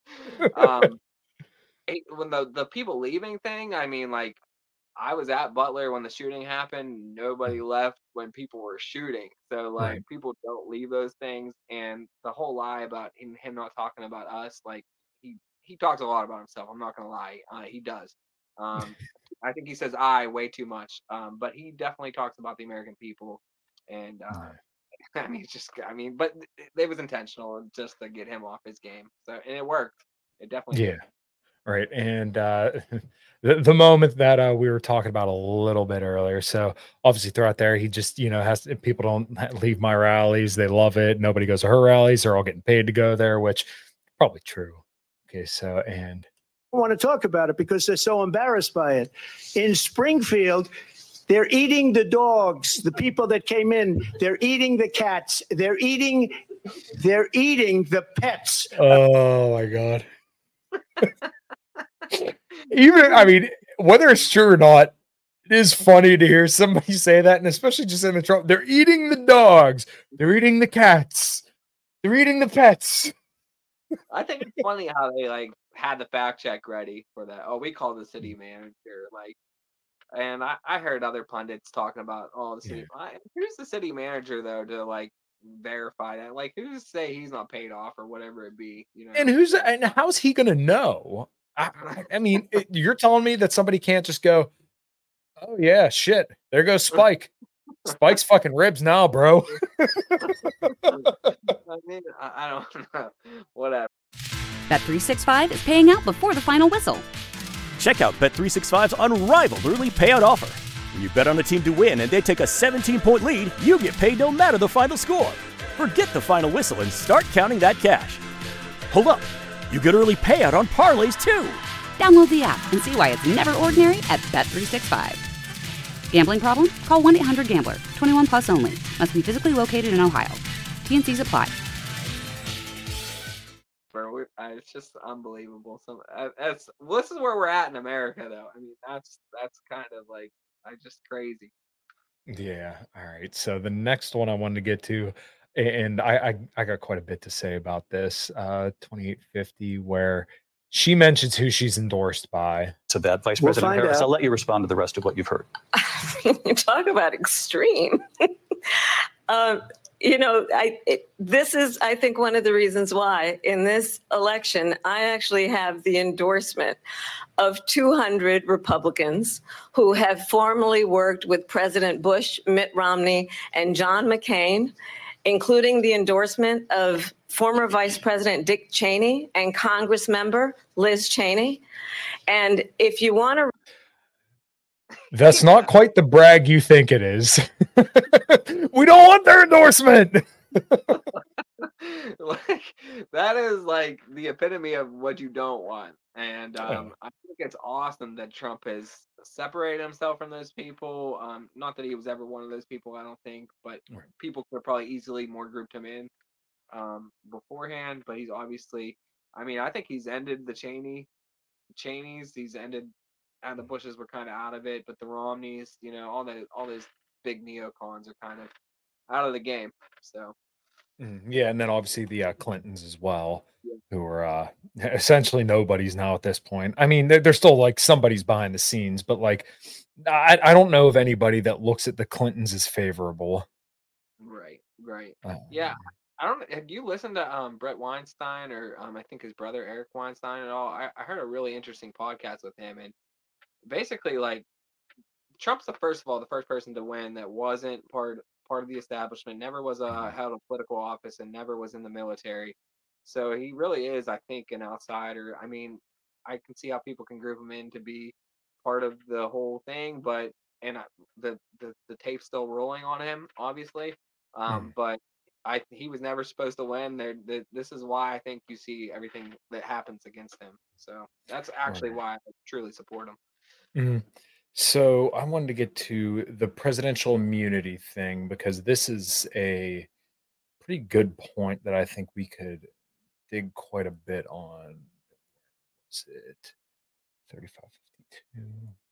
When the people leaving thing, I mean, like, I was at Butler when the shooting happened. Nobody left when people were shooting. So, like, right. People don't leave those things. And the whole lie about him not talking about us, like, he talks a lot about himself. I'm not going to lie. He does. I think he says "I" way too much. But he definitely talks about the American people, and I mean, but it was intentional just to get him off his game. So, and it worked. It definitely Yeah. did. Right. And the moment that we were talking about a little bit earlier. So obviously throughout there, he just, people don't leave my rallies. They love it. Nobody goes to her rallies. They're all getting paid to go there, which probably true. Okay. So, and I want to talk about it because they're so embarrassed by it. In Springfield, they're eating the dogs, the people that came in. They're eating the cats. They're eating the pets. Oh my God. Whether it's true or not, it is funny to hear somebody say that, and especially just in the Trump. They're eating the dogs. They're eating the cats. They're eating the pets. I think it's funny how they had the fact check ready for that. Oh, we call the city manager and I heard other pundits talking about the city. Who's the city manager though to verify that? Who's to say he's not paid off or whatever it be? And how's he gonna know? You're telling me that somebody can't just go, oh yeah, shit, there goes Spike. Spike's fucking ribs now, bro. I don't know. Whatever. Bet365 is paying out before the final whistle. Check out Bet365's unrivaled early payout offer. When you bet on a team to win and they take a 17-point lead, you get paid no matter the final score. Forget the final whistle and start counting that cash. Hold up. You get early payout on parlays too. Download the app and see why it's never ordinary at Bet365. Gambling problem? Call 1-800-GAMBLER. 21 plus only. Must be physically located in Ohio. T&Cs apply. It's just unbelievable. This is where we're at in America, though. I mean, that's kind of just crazy. Yeah. All right. So the next one I wanted to get to, and I got quite a bit to say about this, 2850, where she mentions who she's endorsed by. To that, Vice President Harris, I'll let you respond to the rest of what you've heard. You talk about extreme. This is, I think, one of the reasons why in this election, I actually have the endorsement of 200 Republicans who have formally worked with President Bush, Mitt Romney, and John McCain, including the endorsement of former Vice President Dick Cheney and Congress member Liz Cheney. And if you want to... That's not quite the brag you think it is. We don't want their endorsement. That is the epitome of what you don't want. And I think it's awesome that Trump has separated himself from those people. Not that he was ever one of those people, I don't think, but people could probably easily more grouped him in beforehand. But he's obviously, I think he's ended the Cheneys. He's ended, and the Bushes were kind of out of it, but the Romneys, all those big neocons are kind of out of the game. So. Yeah, and then obviously the Clintons as well, who are essentially nobodies now at this point. I mean, they're still somebody's behind the scenes, but I don't know of anybody that looks at the Clintons as favorable. Right. Yeah, I don't. Have you listened to Brett Weinstein or I think his brother Eric Weinstein at all? I heard a really interesting podcast with him, and basically Trump's the first person to win that wasn't part of the establishment, never was held a political office, and never was in the military. So he really is, I think, an outsider. I mean, I can see how people can group him in to be part of the whole thing, but the tape's still rolling on him, obviously. But he was never supposed to win. This is why I think you see everything that happens against him. So that's actually why I truly support him. Mm-hmm. So I wanted to get to the presidential immunity thing, because this is a pretty good point that I think we could dig quite a bit on. Was it 3552?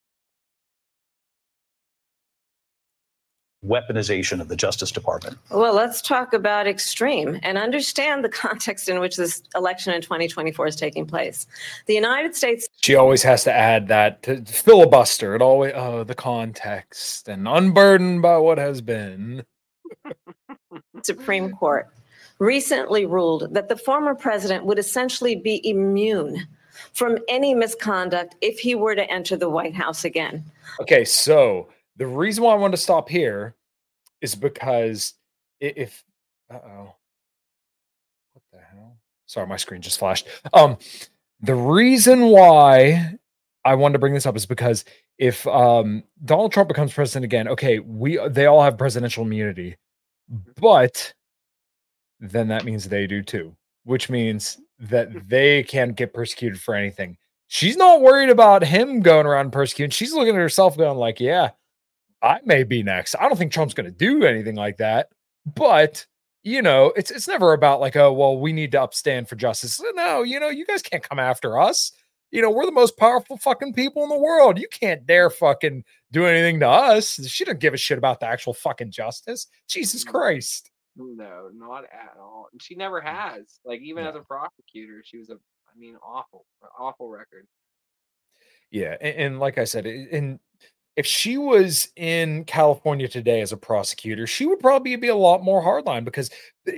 Weaponization of the Justice Department. Well, let's talk about extreme and understand the context in which this election in 2024 is taking place. The United States... She always has to add that to filibuster. It always, the context and unburdened by what has been. Supreme Court recently ruled that the former president would essentially be immune from any misconduct if he were to enter the White House again. Okay, so the reason why I wanted to stop here is because if uh-oh. What the hell? Sorry, my screen just flashed. The reason why I wanted to bring this up is because if Donald Trump becomes president again, okay, they all have presidential immunity, but then that means they do too, which means that they can't get persecuted for anything. She's not worried about him going around persecuting. She's looking at herself going like, yeah, I may be next. I don't think Trump's going to do anything like that, but you know, it's never about like, oh, well, we need to upstand for justice. No, you know, you guys can't come after us. You know, we're the most powerful fucking people in the world. You can't dare fucking do anything to us. She doesn't give a shit about the actual fucking justice. Jesus Christ. No, not at all. And she never has. Like, even as a prosecutor, she was awful record. Yeah. And like I said, if she was in California today as a prosecutor, she would probably be a lot more hardline because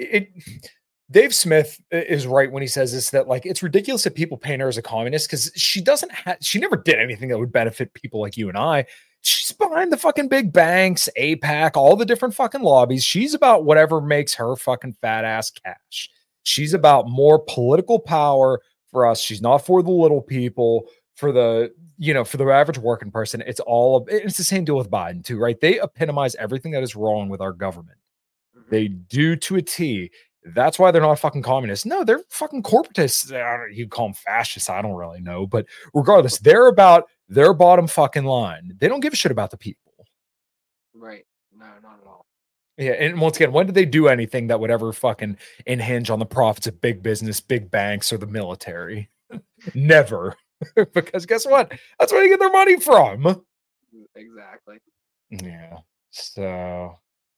Dave Smith is right when he says this, that like, it's ridiculous that people paint her as a communist because she never did anything that would benefit people like you and I. She's behind the fucking big banks, AIPAC, all the different fucking lobbies. She's about whatever makes her fucking fat ass cash. She's about more political power for us. She's not for the little people, for the average working person. It's the same deal with Biden too, right? They epitomize everything that is wrong with our government. They do to a T. That's why they're not fucking communists. No, they're fucking corporatists. You'd call them fascists. I don't really know. But regardless, they're about their bottom fucking line. They don't give a shit about the people. Right. No, not at all. Yeah. And once again, when did they do anything that would ever fucking hinge on the profits of big business, big banks, or the military? Never. Because guess what? That's where they get their money from. Exactly. Yeah. So,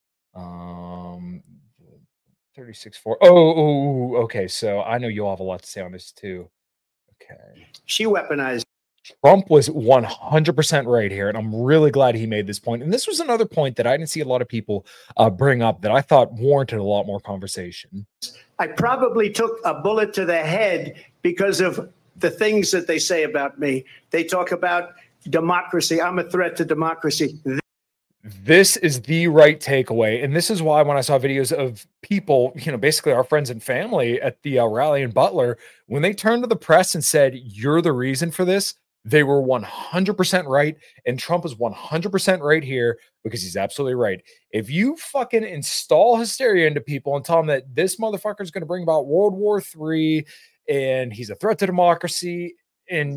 36.4. Oh, okay. So I know you all have a lot to say on this too. Okay. She weaponized. Trump was 100% right here, and I'm really glad he made this point. And this was another point that I didn't see a lot of people bring up that I thought warranted a lot more conversation. I probably took a bullet to the head because of the things that they say about me. They talk about democracy. I'm a threat to democracy. This is the right takeaway. And this is why when I saw videos of people, basically our friends and family at the rally in Butler, when they turned to the press and said, you're the reason for this, they were 100% right. And Trump is 100% right here because he's absolutely right. If you fucking install hysteria into people and tell them that this motherfucker is going to bring about World War III and he's a threat to democracy and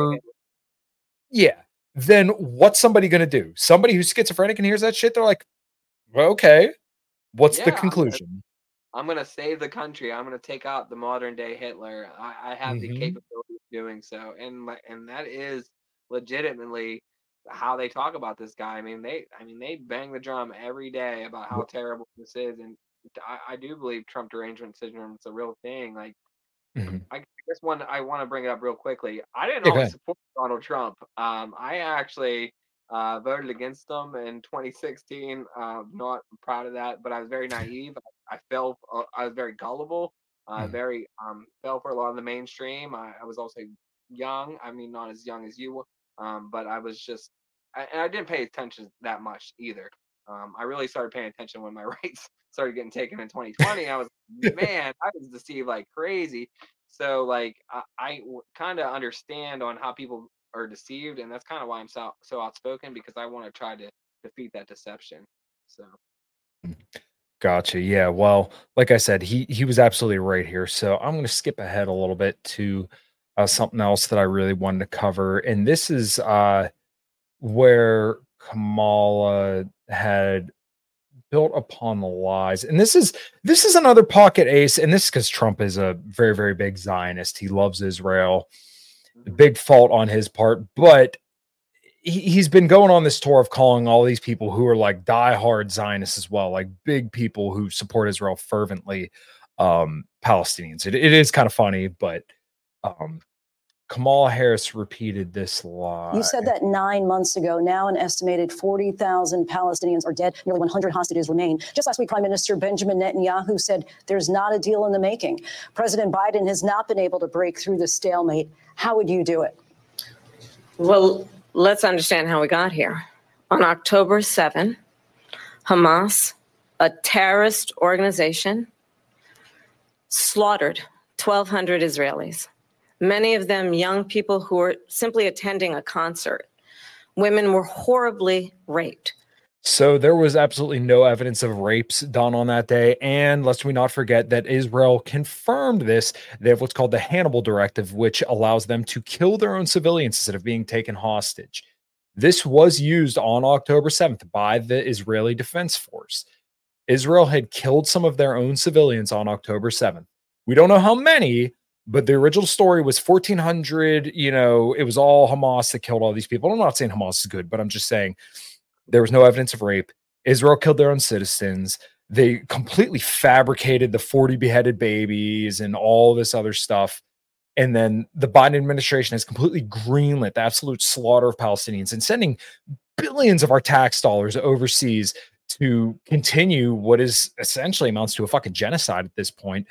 then what's somebody going to do? Somebody who's schizophrenic and hears that shit, they're like, well, okay, what's the conclusion? I'm going to save the country. I'm going to take out the modern day Hitler. I have the capability of doing so. And that is legitimately how they talk about this guy. I mean, they bang the drum every day about how terrible this is. And I do believe Trump derangement syndrome is a real thing. Like, I guess I want to bring it up real quickly. I didn't always support Donald Trump. I actually voted against him in 2016. Not proud of that, but I was very naive. I was very gullible. Very fell for a lot of the mainstream. I was also young. I mean, not as young as you, but I was just, and I didn't pay attention that much either. I really started paying attention when my rights started getting taken in 2020. I was, man, I was deceived like crazy. So like, I kind of understand on how people are deceived, and that's kind of why I'm so outspoken, because I want to try to defeat that deception. So. Gotcha. Yeah. Well, like I said, he was absolutely right here. So I'm going to skip ahead a little bit to something else that I really wanted to cover, and this is where Kamala had built upon the lies. And this is another pocket ace. And this is because Trump is a very, very big Zionist. He loves Israel. Big fault on his part. But he's been going on this tour of calling all these people who are like diehard Zionists as well, like big people who support Israel fervently, Palestinians. It is kind of funny, but Kamala Harris repeated this lie. You said that 9 months ago. Now an estimated 40,000 Palestinians are dead. Nearly 100 hostages remain. Just last week, Prime Minister Benjamin Netanyahu said there's not a deal in the making. President Biden has not been able to break through the stalemate. How would you do it? Well, let's understand how we got here. On October 7, Hamas, a terrorist organization, slaughtered 1,200 Israelis, many of them young people who were simply attending a concert. Women were horribly raped. So there was absolutely no evidence of rapes done on that day. And lest we not forget that Israel confirmed this. They have what's called the Hannibal Directive, which allows them to kill their own civilians instead of being taken hostage. This was used on October 7th by the Israeli Defense Force. Israel had killed some of their own civilians on October 7th. We don't know how many, but the original story was 1,400. You know, it was all Hamas that killed all these people. I'm not saying Hamas is good, but I'm just saying there was no evidence of rape. Israel killed their own citizens. They completely fabricated the 40 beheaded babies and all this other stuff. And then the Biden administration has completely greenlit the absolute slaughter of Palestinians and sending billions of our tax dollars overseas to continue what is essentially amounts to a fucking genocide at this point.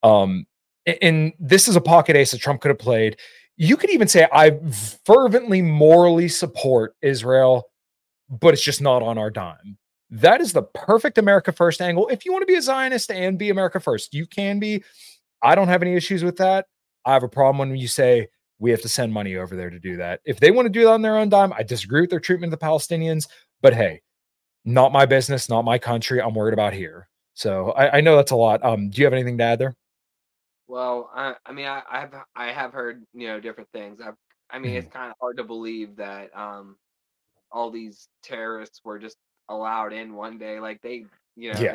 And this is a pocket ace that Trump could have played. You could even say I fervently morally support Israel, but it's just not on our dime. That is the perfect America First angle. If you want to be a Zionist and be America First, you can be. I don't have any issues with that. I have a problem when you say we have to send money over there to do that. If they want to do that on their own dime, I disagree with their treatment of the Palestinians, but hey, not my business, not my country. I'm worried about here. So I know that's a lot. Do you have anything to add there? Well, I mean, I have heard, you know, different things. I mean, it's kind of hard to believe that all these terrorists were just allowed in one day. Like they, you know,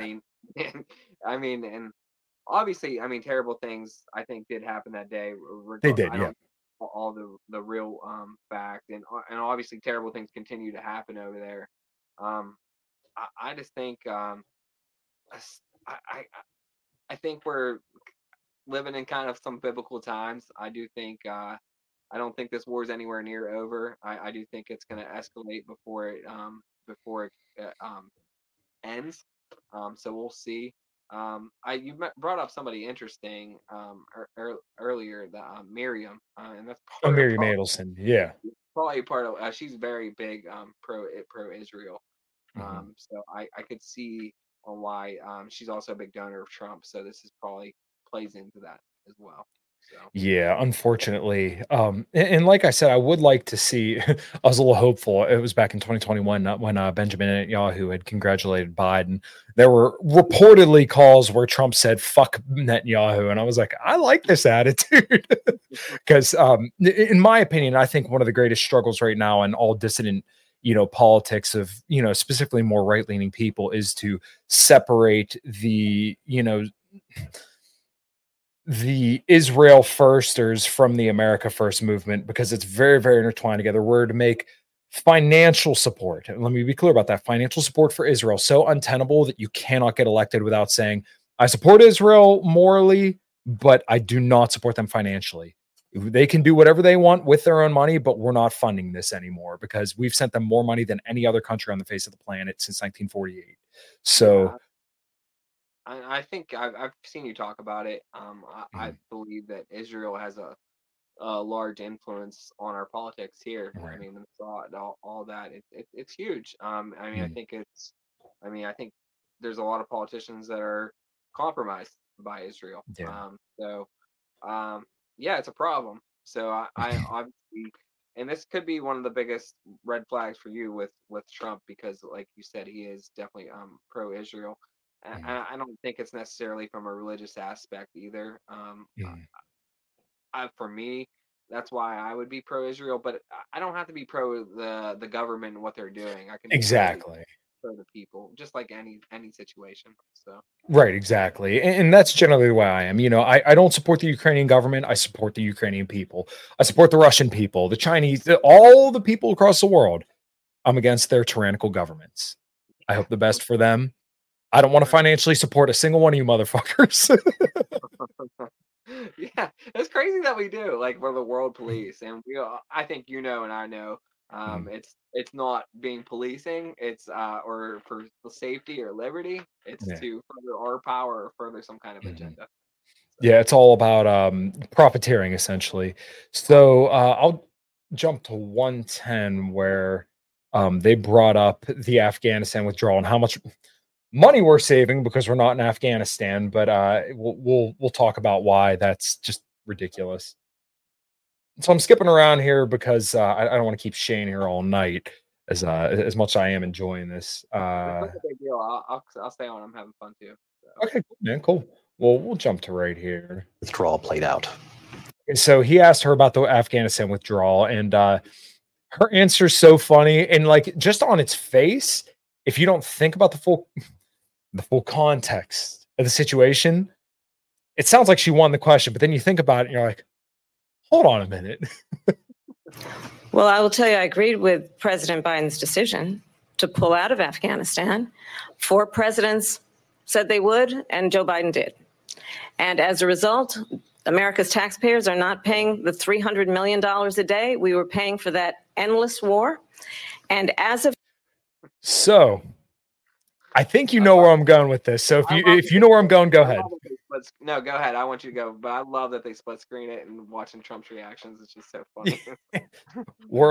I mean, and obviously, I mean, terrible things I think did happen that day. They did, I don't know all the real facts, and obviously terrible things continue to happen over there. I just think I think we're living in kind of some biblical times. I do think I don't think this war is anywhere near over. I do think it's going to escalate before it ends. So we'll see. You brought up somebody interesting earlier, Miriam, and that's Miriam Adelson. Yeah, probably part of. She's very big pro Israel. So I could see on why she's also a big donor of Trump. So this is probably plays into that as well. So. Yeah, unfortunately. And like I said, I would like to see, I was a little hopeful. It was back in 2021 when Benjamin Netanyahu had congratulated Biden. There were reportedly calls where Trump said, fuck Netanyahu. And I was like, I like this attitude. Because in my opinion, I think one of the greatest struggles right now in all dissident, you know, politics of, you know, specifically more right-leaning people is to separate the, you know, the Israel firsters from the America First movement, because it's very, very intertwined together. We're to make financial support, and let me be clear about that, financial support for Israel so untenable that you cannot get elected without saying, I support Israel morally, but I do not support them financially. They can do whatever they want with their own money, but we're not funding this anymore because we've sent them more money than any other country on the face of the planet since 1948. So I think I've seen you talk about it. I believe that Israel has a large influence on our politics here. Right. I mean, the thought, all that, it's huge. I mean, I think there's a lot of politicians that are compromised by Israel. Yeah, it's a problem. So I obviously, and this could be one of the biggest red flags for you with Trump, because like you said, he is definitely pro-Israel. And I don't think it's necessarily from a religious aspect either. For me, that's why I would be pro-Israel, but I don't have to be pro the government and what they're doing. I can be pro the people, just like any situation. So right, exactly, and that's generally the way I am. You know, I don't support the Ukrainian government. I support the Ukrainian people. I support the Russian people, the Chinese, all the people across the world. I'm against their tyrannical governments. I hope the best for them. I don't want to financially support a single one of you motherfuckers. Yeah, it's crazy that we do. Like we're the world police, and I think you know, and I know, Mhm. it's not being policing. It's or for the safety or liberty. It's Yeah. to further our power or further some kind of Mhm. agenda. Yeah, it's all about profiteering essentially. So I'll jump to 110 where they brought up the Afghanistan withdrawal and how much money we're saving because we're not in Afghanistan, but we'll talk about why that's just ridiculous. So I'm skipping around here because I don't want to keep Shane here all night as much as I am enjoying this. It's not a big deal. I'll stay on. I'm having fun too. So. Okay, cool, man, cool. Well, we'll jump to right here. Withdrawal played out. So he asked her about the Afghanistan withdrawal, and her answer is so funny. And like just on its face, if you don't think about the full context of the situation, it sounds like she won the question. But then you think about it, and you're like, hold on a minute. Well, I will tell you, I agreed with President Biden's decision to pull out of Afghanistan. 4 presidents said they would, and Joe Biden did. And as a result, America's taxpayers are not paying the $300 million a day we were paying for that endless war. And as of So I think you know where I'm going with this. So if you know where I'm going, go ahead. No, go ahead. I want you to go. But I love that they split screen it and watching Trump's reactions. It's just so funny. We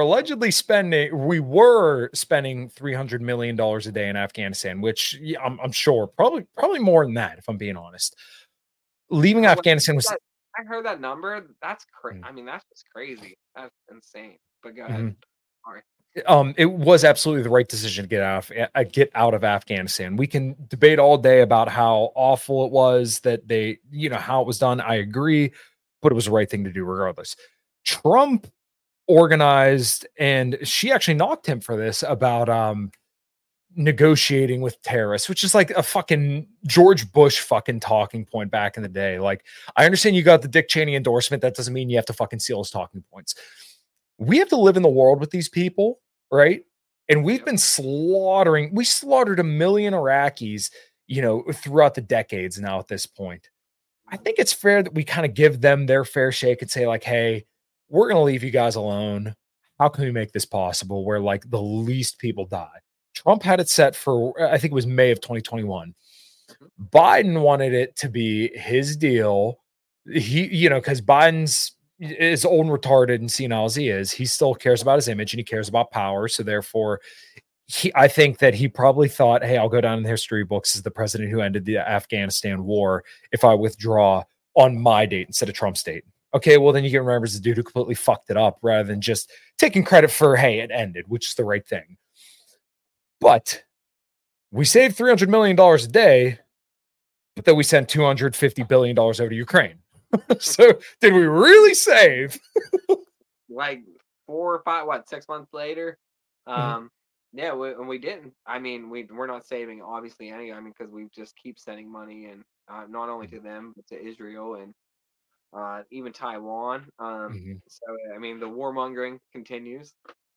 were spending $300 million a day in Afghanistan, which I'm sure probably more than that, if I'm being honest. Leaving Afghanistan was. I heard that number. That's crazy. I mean, that's just crazy. That's insane. But go ahead. Sorry. It was absolutely the right decision to get out of Afghanistan. We can debate all day about how awful it was that they, how it was done. I agree, but it was the right thing to do regardless. Trump organized, and she actually knocked him for this about negotiating with terrorists, which is like a fucking George Bush fucking talking point back in the day. Like, I understand you got the Dick Cheney endorsement. That doesn't mean you have to fucking steal his talking points. We have to live in the world with these people, right? And we've been we slaughtered 1 million Iraqis, throughout the decades now at this point. I think it's fair that we kind of give them their fair shake and say like, hey, we're going to leave you guys alone. How can we make this possible where like the least people die? Trump had it set for, I think it was May of 2021. Biden wanted it to be his deal. He, because Biden's as old and retarded and senile as he is, he still cares about his image and he cares about power. So therefore, I think that he probably thought, hey, I'll go down in the history books as the president who ended the Afghanistan war if I withdraw on my date instead of Trump's date. Okay, well, then you get remembered as the dude who completely fucked it up rather than just taking credit for, hey, it ended, which is the right thing. But we saved $300 million a day, but then we sent $250 billion over to Ukraine. So did we really save? Like 4 or 5, 6 months later? Yeah, we didn't. I mean, we're not saving obviously any. I mean, because we just keep sending money and not only to them but to Israel and even Taiwan. So I mean, the warmongering continues.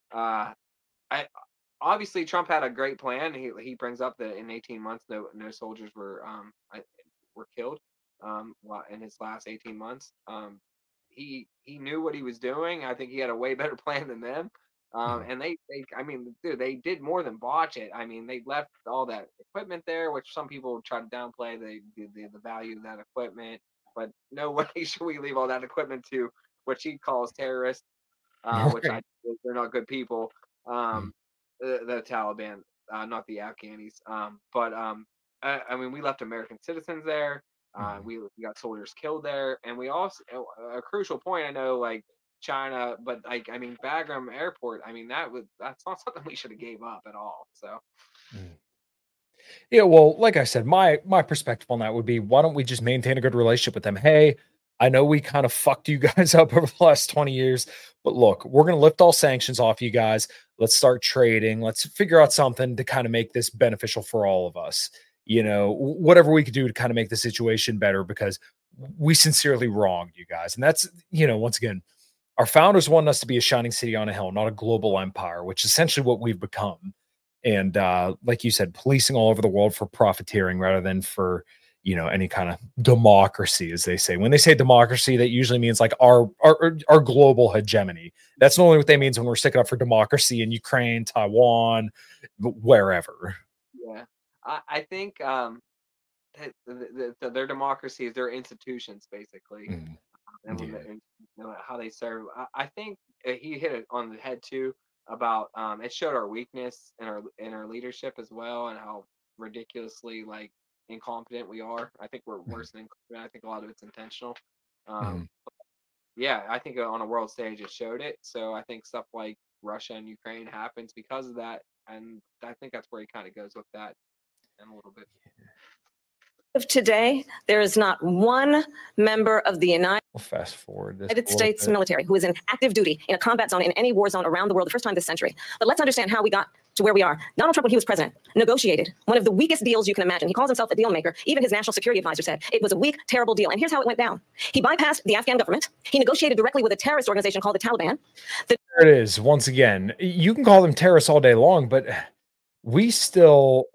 Obviously Trump had a great plan. He brings up that in 18 months no soldiers were killed in his last 18 months. He knew what he was doing. I think he had a way better plan than them. And they I mean, dude, they did more than botch it. I mean, they left all that equipment there, which some people try to downplay the value of that equipment. But no way should we leave all that equipment to what she calls terrorists, which they're not good people. The Taliban, not the Afghanis. But I mean, we left American citizens there. We got soldiers killed there, and we also a crucial point. I know, like China, but like I mean, Bagram Airport. I mean, that's not something we should have gave up at all. So. Yeah, well, like I said, my perspective on that would be, why don't we just maintain a good relationship with them? Hey, I know we kind of fucked you guys up over the last 20 years, but look, we're going to lift all sanctions off you guys. Let's start trading. Let's figure out something to kind of make this beneficial for all of us. Whatever we could do to kind of make the situation better, because we sincerely wronged you guys. And that's, once again, our founders wanted us to be a shining city on a hill, not a global empire, which is essentially what we've become. And like you said, policing all over the world for profiteering rather than for, any kind of democracy, as they say. When they say democracy, that usually means like our global hegemony. That's normally what they means when we're sticking up for democracy in Ukraine, Taiwan, wherever. Yeah, I think their democracies, their institutions, basically, and how they serve. I think he hit it on the head too about it showed our weakness in our leadership as well, and how ridiculously like incompetent we are. I think we're worse than incompetent. I think a lot of it's intentional. Yeah, I think on a world stage it showed it. So I think stuff like Russia and Ukraine happens because of that, and I think that's where he kind of goes with that in a little bit. Of today, there is not one member of the United States military who is in active duty in a combat zone in any war zone around the world the first time this century. But let's understand how we got to where we are. Donald Trump, when he was president, negotiated one of the weakest deals you can imagine. He calls himself a deal maker. Even his national security advisor said it was a weak, terrible deal. And here's how it went down. He bypassed the Afghan government. He negotiated directly with a terrorist organization called the Taliban. There it is. Once again, you can call them terrorists all day long, but we still...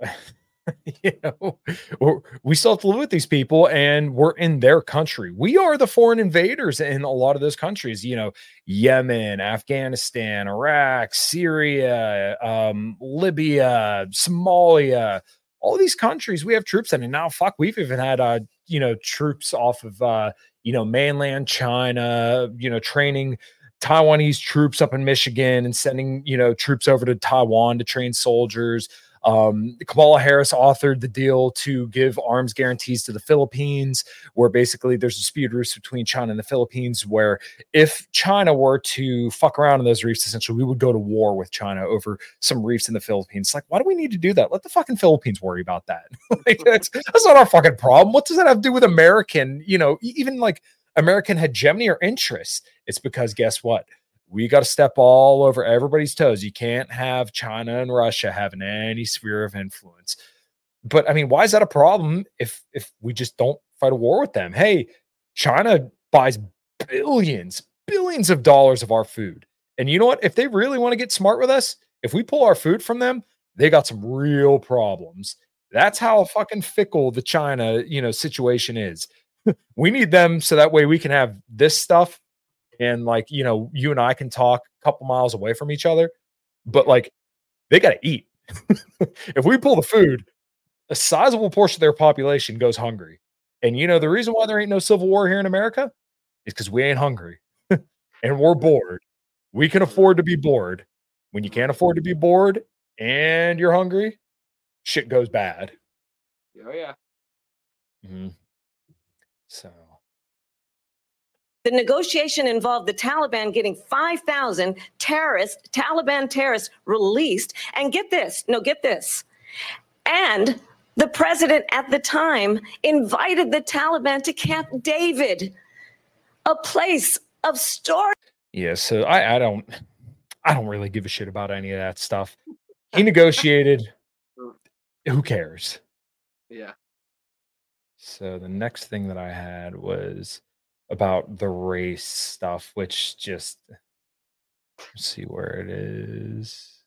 we still have to live with these people, and we're in their country. We are the foreign invaders in a lot of those countries, Yemen, Afghanistan, Iraq, Syria, Libya, Somalia, all these countries we have troops in. And now, we've even had, troops off of, mainland China, training Taiwanese troops up in Michigan and sending, troops over to Taiwan to train soldiers. Kamala Harris authored the deal to give arms guarantees to the Philippines, where basically there's a dispute reefs between China and the Philippines, where if China were to fuck around in those reefs, essentially we would go to war with China over some reefs in the Philippines. Like, why do we need to do that? Let the fucking Philippines worry about that. That's not our fucking problem. What does that have to do with American, even like American hegemony or interests? It's because guess what? We got to step all over everybody's toes. You can't have China and Russia having any sphere of influence. But I mean, why is that a problem if we just don't fight a war with them? Hey, China buys billions of dollars of our food. And you know what? If they really want to get smart with us, if we pull our food from them, they got some real problems. That's how fucking fickle the China, situation is. We need them so that way we can have this stuff. And like, you and I can talk a couple miles away from each other, but like they got to eat. If we pull the food, a sizable portion of their population goes hungry. And the reason why there ain't no civil war here in America is because we ain't hungry and we're bored. We can afford to be bored. When you can't afford to be bored and you're hungry, shit goes bad. Oh yeah. Mm-hmm. So. The negotiation involved the Taliban getting 5,000 Taliban terrorists released. And get this. And the president at the time invited the Taliban to Camp David, a place of storage. Yeah, so I don't really give a shit about any of that stuff. He negotiated. Who cares? Yeah. So the next thing that I had was about the race stuff, which just let's see where it is.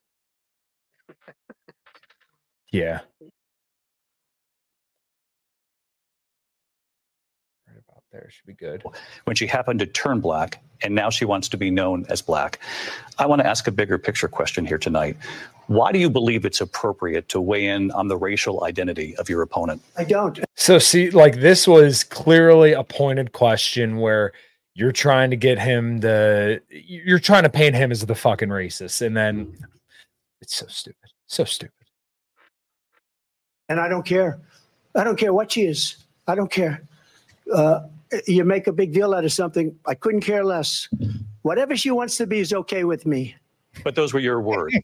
Yeah. Right about there should be good. When she happened to turn black, and now she wants to be known as black. I want to ask a bigger picture question here tonight. Why do you believe it's appropriate to weigh in on the racial identity of your opponent? I don't. So see, like this was clearly a pointed question where you're trying to get him you're trying to paint him as the fucking racist. And then it's so stupid. So stupid. And I don't care. I don't care what she is. I don't care. You make a big deal out of something. I couldn't care less. Whatever she wants to be is okay with me. But those were your words.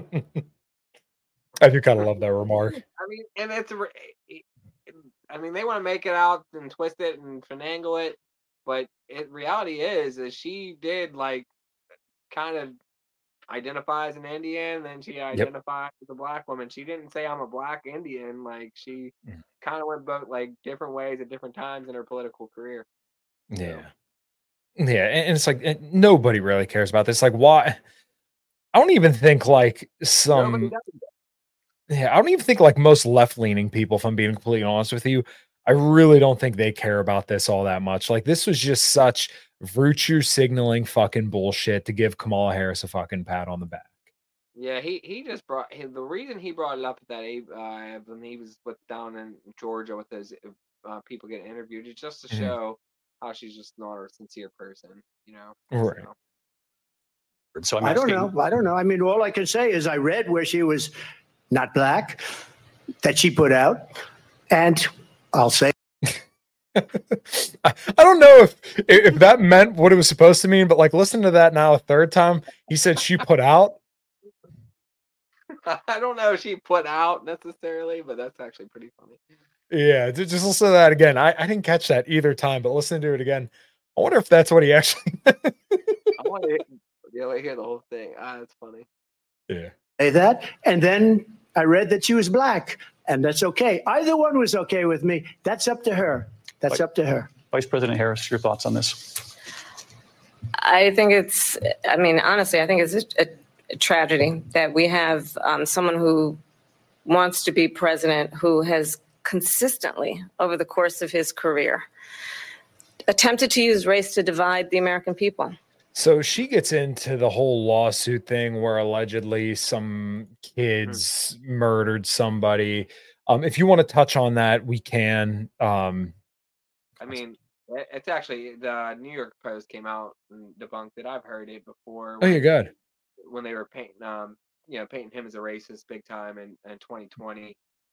I do kind of love that remark. I mean, and they want to make it out and twist it and finagle it, but reality is she did like kind of identify as an Indian, then she identified as a black woman. She didn't say I'm a black Indian. Like she kind of went both like different ways at different times in her political career. Yeah. Yeah. And it's like nobody really cares about this. Like why? I don't even think like I don't even think like most left-leaning people, if I'm being completely honest with you, I really don't think they care about this all that much. Like, this was just such virtue signaling fucking bullshit to give Kamala Harris a fucking pat on the back. Yeah, he just brought the reason he brought it up at that when he was down in Georgia with those people getting interviewed is just to show how she's just not a sincere person, you know. Right. So I don't know. I mean, all I can say is I read where she was not black that she put out, and I'll say. I don't know if that meant what it was supposed to mean, but like, listen to that now a third time. He said she put out. I don't know if she put out necessarily, but that's actually pretty funny. Yeah, just listen to that again. I didn't catch that either time, but listen to it again. I wonder if that's what he actually meant. I want to hear the whole thing. That's funny. Yeah. Say that, and then I read that she was black, and that's okay. Either one was okay with me. That's up to her. That's up to her. Vice President Harris, your thoughts on this? I think honestly, I think it's a tragedy that we have someone who wants to be president who has consistently, over the course of his career, attempted to use race to divide the American people. So she gets into the whole lawsuit thing where allegedly some kids murdered somebody. If you want to touch on that, we can. I mean, it's actually the New York Post came out and debunked it. I've heard it before. Oh, you're good. When they were painting, painting him as a racist big time in 2020.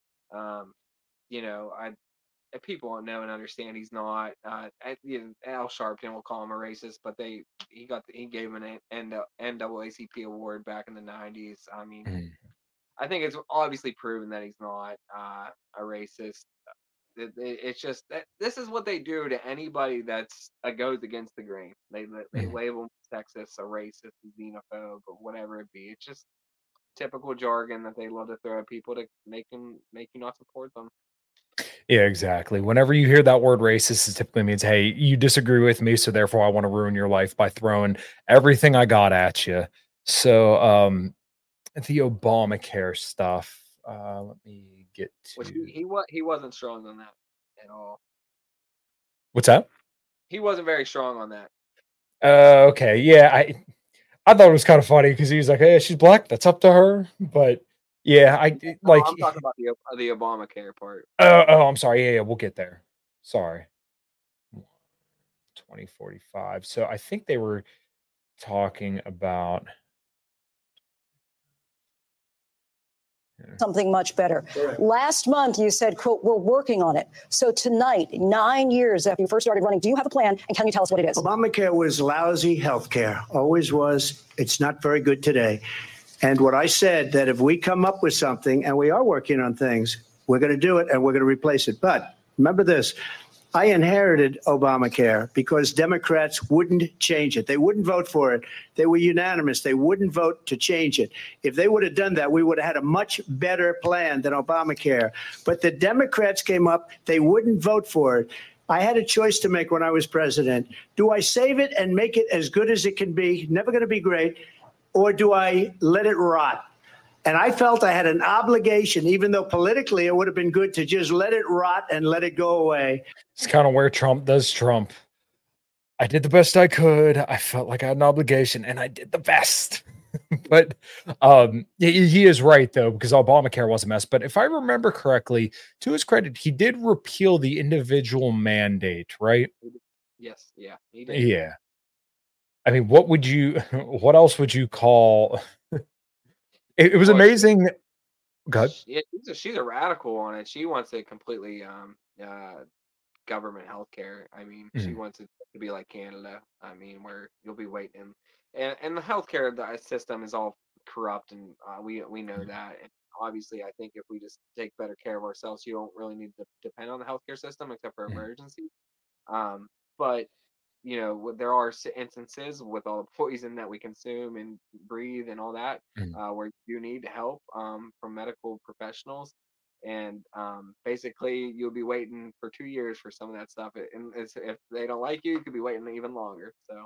People know and understand he's not. Al Sharpton will call him a racist, but he gave him an NAACP award back in the 90s. I mean, I think it's obviously proven that he's not a racist. It's just that this is what they do to anybody that's goes against the grain. They label sexist, a racist, a xenophobe, or whatever it be. It's just typical jargon that they love to throw at people to make you not support them. Yeah, exactly. Whenever you hear that word racist, it typically means, hey, you disagree with me, so therefore I want to ruin your life by throwing everything I got at you. So the Obamacare stuff. Let me get to. He wasn't strong on that at all. What's that? He wasn't very strong on that. Okay, yeah, I thought it was kind of funny because he was like, "Hey, she's black. That's up to her." But yeah, I'm talking about the Obamacare part. Oh, I'm sorry. Yeah, we'll get there. Sorry. 2045. So I think they were talking about something much better. Correct. Last month, you said, quote, we're working on it. So tonight, 9 years after you first started running, do you have a plan? And can you tell us what it is? Obamacare was lousy health care. Always was. It's not very good today. And what I said, that if we come up with something, and we are working on things, we're going to do it and we're going to replace it. But remember this. I inherited Obamacare because Democrats wouldn't change it. They wouldn't vote for it. They were unanimous. They wouldn't vote to change it. If they would have done that, we would have had a much better plan than Obamacare. But the Democrats came up. They wouldn't vote for it. I had a choice to make when I was president. Do I save it and make it as good as it can be? Never going to be great. Or do I let it rot? And I felt I had an obligation, even though politically it would have been good to just let it rot and let it go away. It's kind of where Trump does Trump. I did the best I could. I felt like I had an obligation, and I did the best. But he is right, though, because Obamacare was a mess. But if I remember correctly, to his credit, he did repeal the individual mandate, right? Yes, yeah, he did. Yeah. I mean, what else would you call... It was amazing. God. Yeah, she's a radical on it. She wants it completely government healthcare. I mean, she wants it to be like Canada. I mean, where you'll be waiting, and the healthcare system is all corrupt, and we know that. And obviously, I think if we just take better care of ourselves, you don't really need to depend on the healthcare system except for emergencies. But there are instances with all the poison that we consume and breathe and all that, where you need help from medical professionals. And basically, you'll be waiting for 2 years for some of that stuff. And if they don't like you, you could be waiting even longer. So,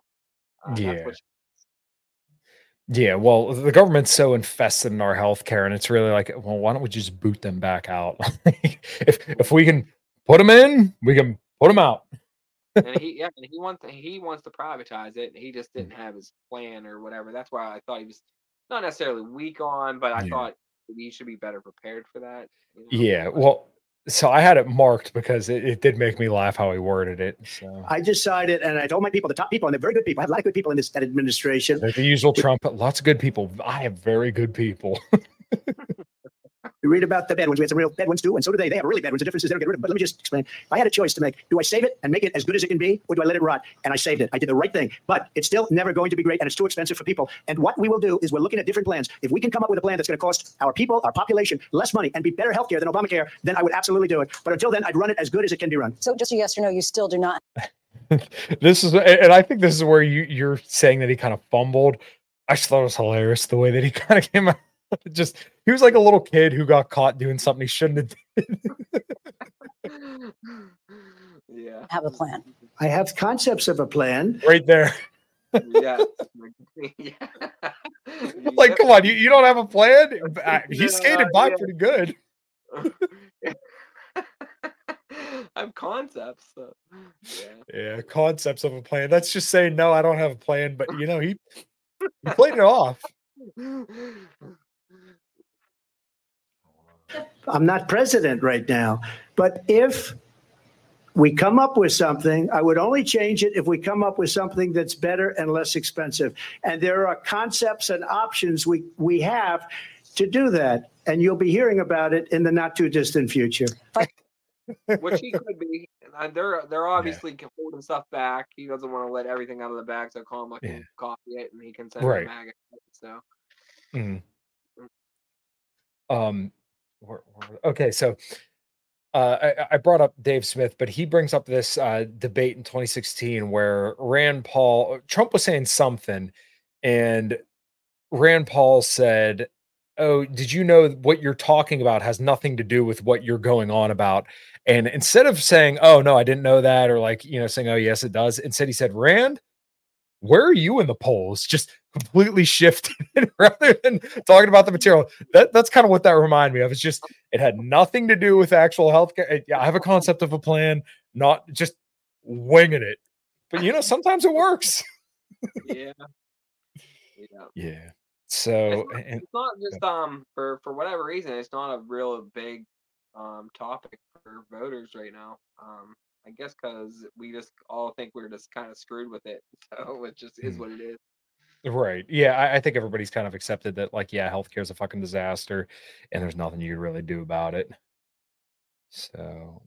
yeah. Well, the government's so infested in our healthcare, and it's really like, well, why don't we just boot them back out? If we can put them in, we can put them out. And he wants to privatize it. He just didn't have his plan or whatever. That's why I thought he was not necessarily weak on, but I thought he should be better prepared for that. Yeah, well, so I had it marked because it did make me laugh how he worded it. So I decided, and I told my people, the top people, and they're very good people. I have a lot of good people in that administration. The usual Trump, lots of good people. I have very good people. You read about the bad ones. We had some real bad ones too, and so do they. They have really bad ones. The difference is they don't get rid of them. But let me just explain. If I had a choice to make, do I save it and make it as good as it can be, or do I let it rot? And I saved it. I did the right thing. But it's still never going to be great, and it's too expensive for people. And what we will do is we're looking at different plans. If we can come up with a plan that's going to cost our people, our population, less money and be better healthcare than Obamacare, then I would absolutely do it. But until then, I'd run it as good as it can be run. So just a yes or no, you still do not. This is, and I think this is where you're saying that he kind of fumbled. I just thought it was hilarious the way that he kind of came out. Just he was like a little kid who got caught doing something he shouldn't have did. Yeah. Have a plan. I have concepts of a plan. Right there. Yeah. Like, come on, you don't have a plan? He skated by pretty good. I have concepts. So. Yeah, concepts of a plan. That's just saying, no, I don't have a plan. But, he played it off. I'm not president right now, but if we come up with something, I would only change it if we come up with something that's better and less expensive. And there are concepts and options we have to do that. And you'll be hearing about it in the not too distant future. Which he could be. They're obviously holding stuff back. He doesn't want to let everything out of the bag, so Kamala can copy it and he can send it back. So. Okay, so I brought up Dave Smith, but he brings up this debate in 2016 where Trump was saying something, and Rand Paul said, "Oh, did you know what you're talking about has nothing to do with what you're going on about?" And instead of saying, "Oh, no, I didn't know that," or saying, "Oh, yes, it does," instead he said, "Rand, where are you in the polls?" Just completely shifted rather than talking about the material. That's kind of what that reminded me of. It's just, it had nothing to do with actual healthcare. I have a concept of a plan, not just winging it. But sometimes it works. Yeah. So it's not just for whatever reason, it's not a real big topic for voters right now. I guess because we just all think we're just kind of screwed with it. So it just is what it is. Right. Yeah, I think everybody's kind of accepted that, healthcare is a fucking disaster and there's nothing you can really do about it. So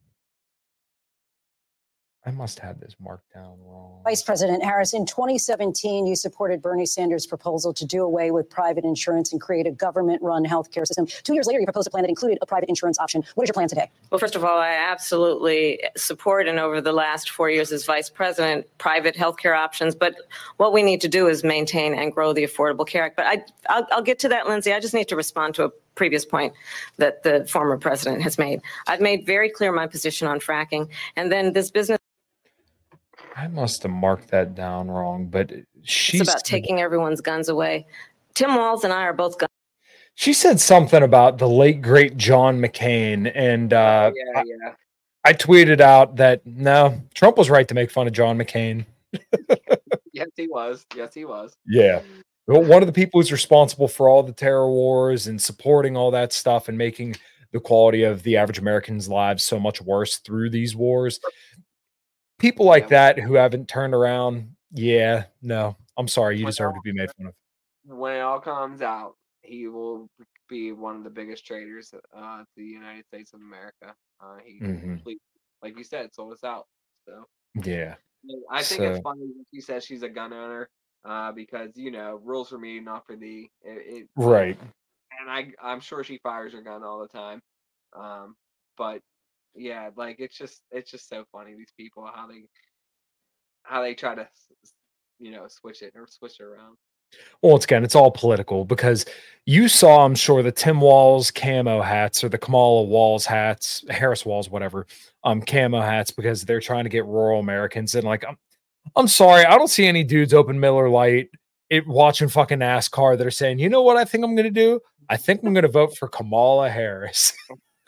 I must have this marked down wrong. Vice President Harris, in 2017, you supported Bernie Sanders' proposal to do away with private insurance and create a government-run healthcare system. 2 years later, you proposed a plan that included a private insurance option. What is your plan today? Well, first of all, I absolutely support, and over the last 4 years as vice president, private healthcare options. But what we need to do is maintain and grow the Affordable Care Act. But I'll get to that, Lindsay. I just need to respond to a previous point that the former president has made. I've made very clear my position on fracking, and then this business. I must have marked that down wrong, but she's about taking everyone's guns away. Tim Walz and I are both guns. She said something about the late great John McCain, and I tweeted out that no, Trump was right to make fun of John McCain. Yes, he was. Yeah. Well, one of the people who's responsible for all the terror wars and supporting all that stuff and making the quality of the average American's lives so much worse through these wars. People like that who haven't turned around, no, I'm sorry, you deserve to be made fun of. When it all comes out, he will be one of the biggest traitors to the United States of America. He completely, like you said, sold us out. So yeah, I think it's funny that she says she's a gun owner because rules for me, not for thee. Right. And I'm sure she fires her gun all the time, but. Yeah, it's just so funny, these people, how they try to switch it around. Well, it's all political because you saw, I'm sure, the Tim Walz camo hats or the Kamala Walz hats, Harris Walz, whatever, camo hats, because they're trying to get rural Americans. And I'm sorry, I don't see any dudes open Miller Lite watching fucking NASCAR that are saying, you know what I think I'm going to do? I think I'm going to vote for Kamala Harris.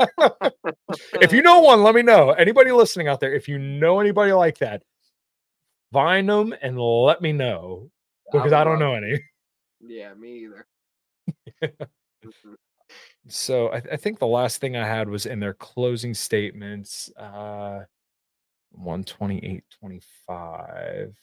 If you know one, let me know. Anybody listening out there, if you know anybody like that, find them and let me know, because I don't know any. Yeah, me either. So I think the last thing I had was in their closing statements, 128.25.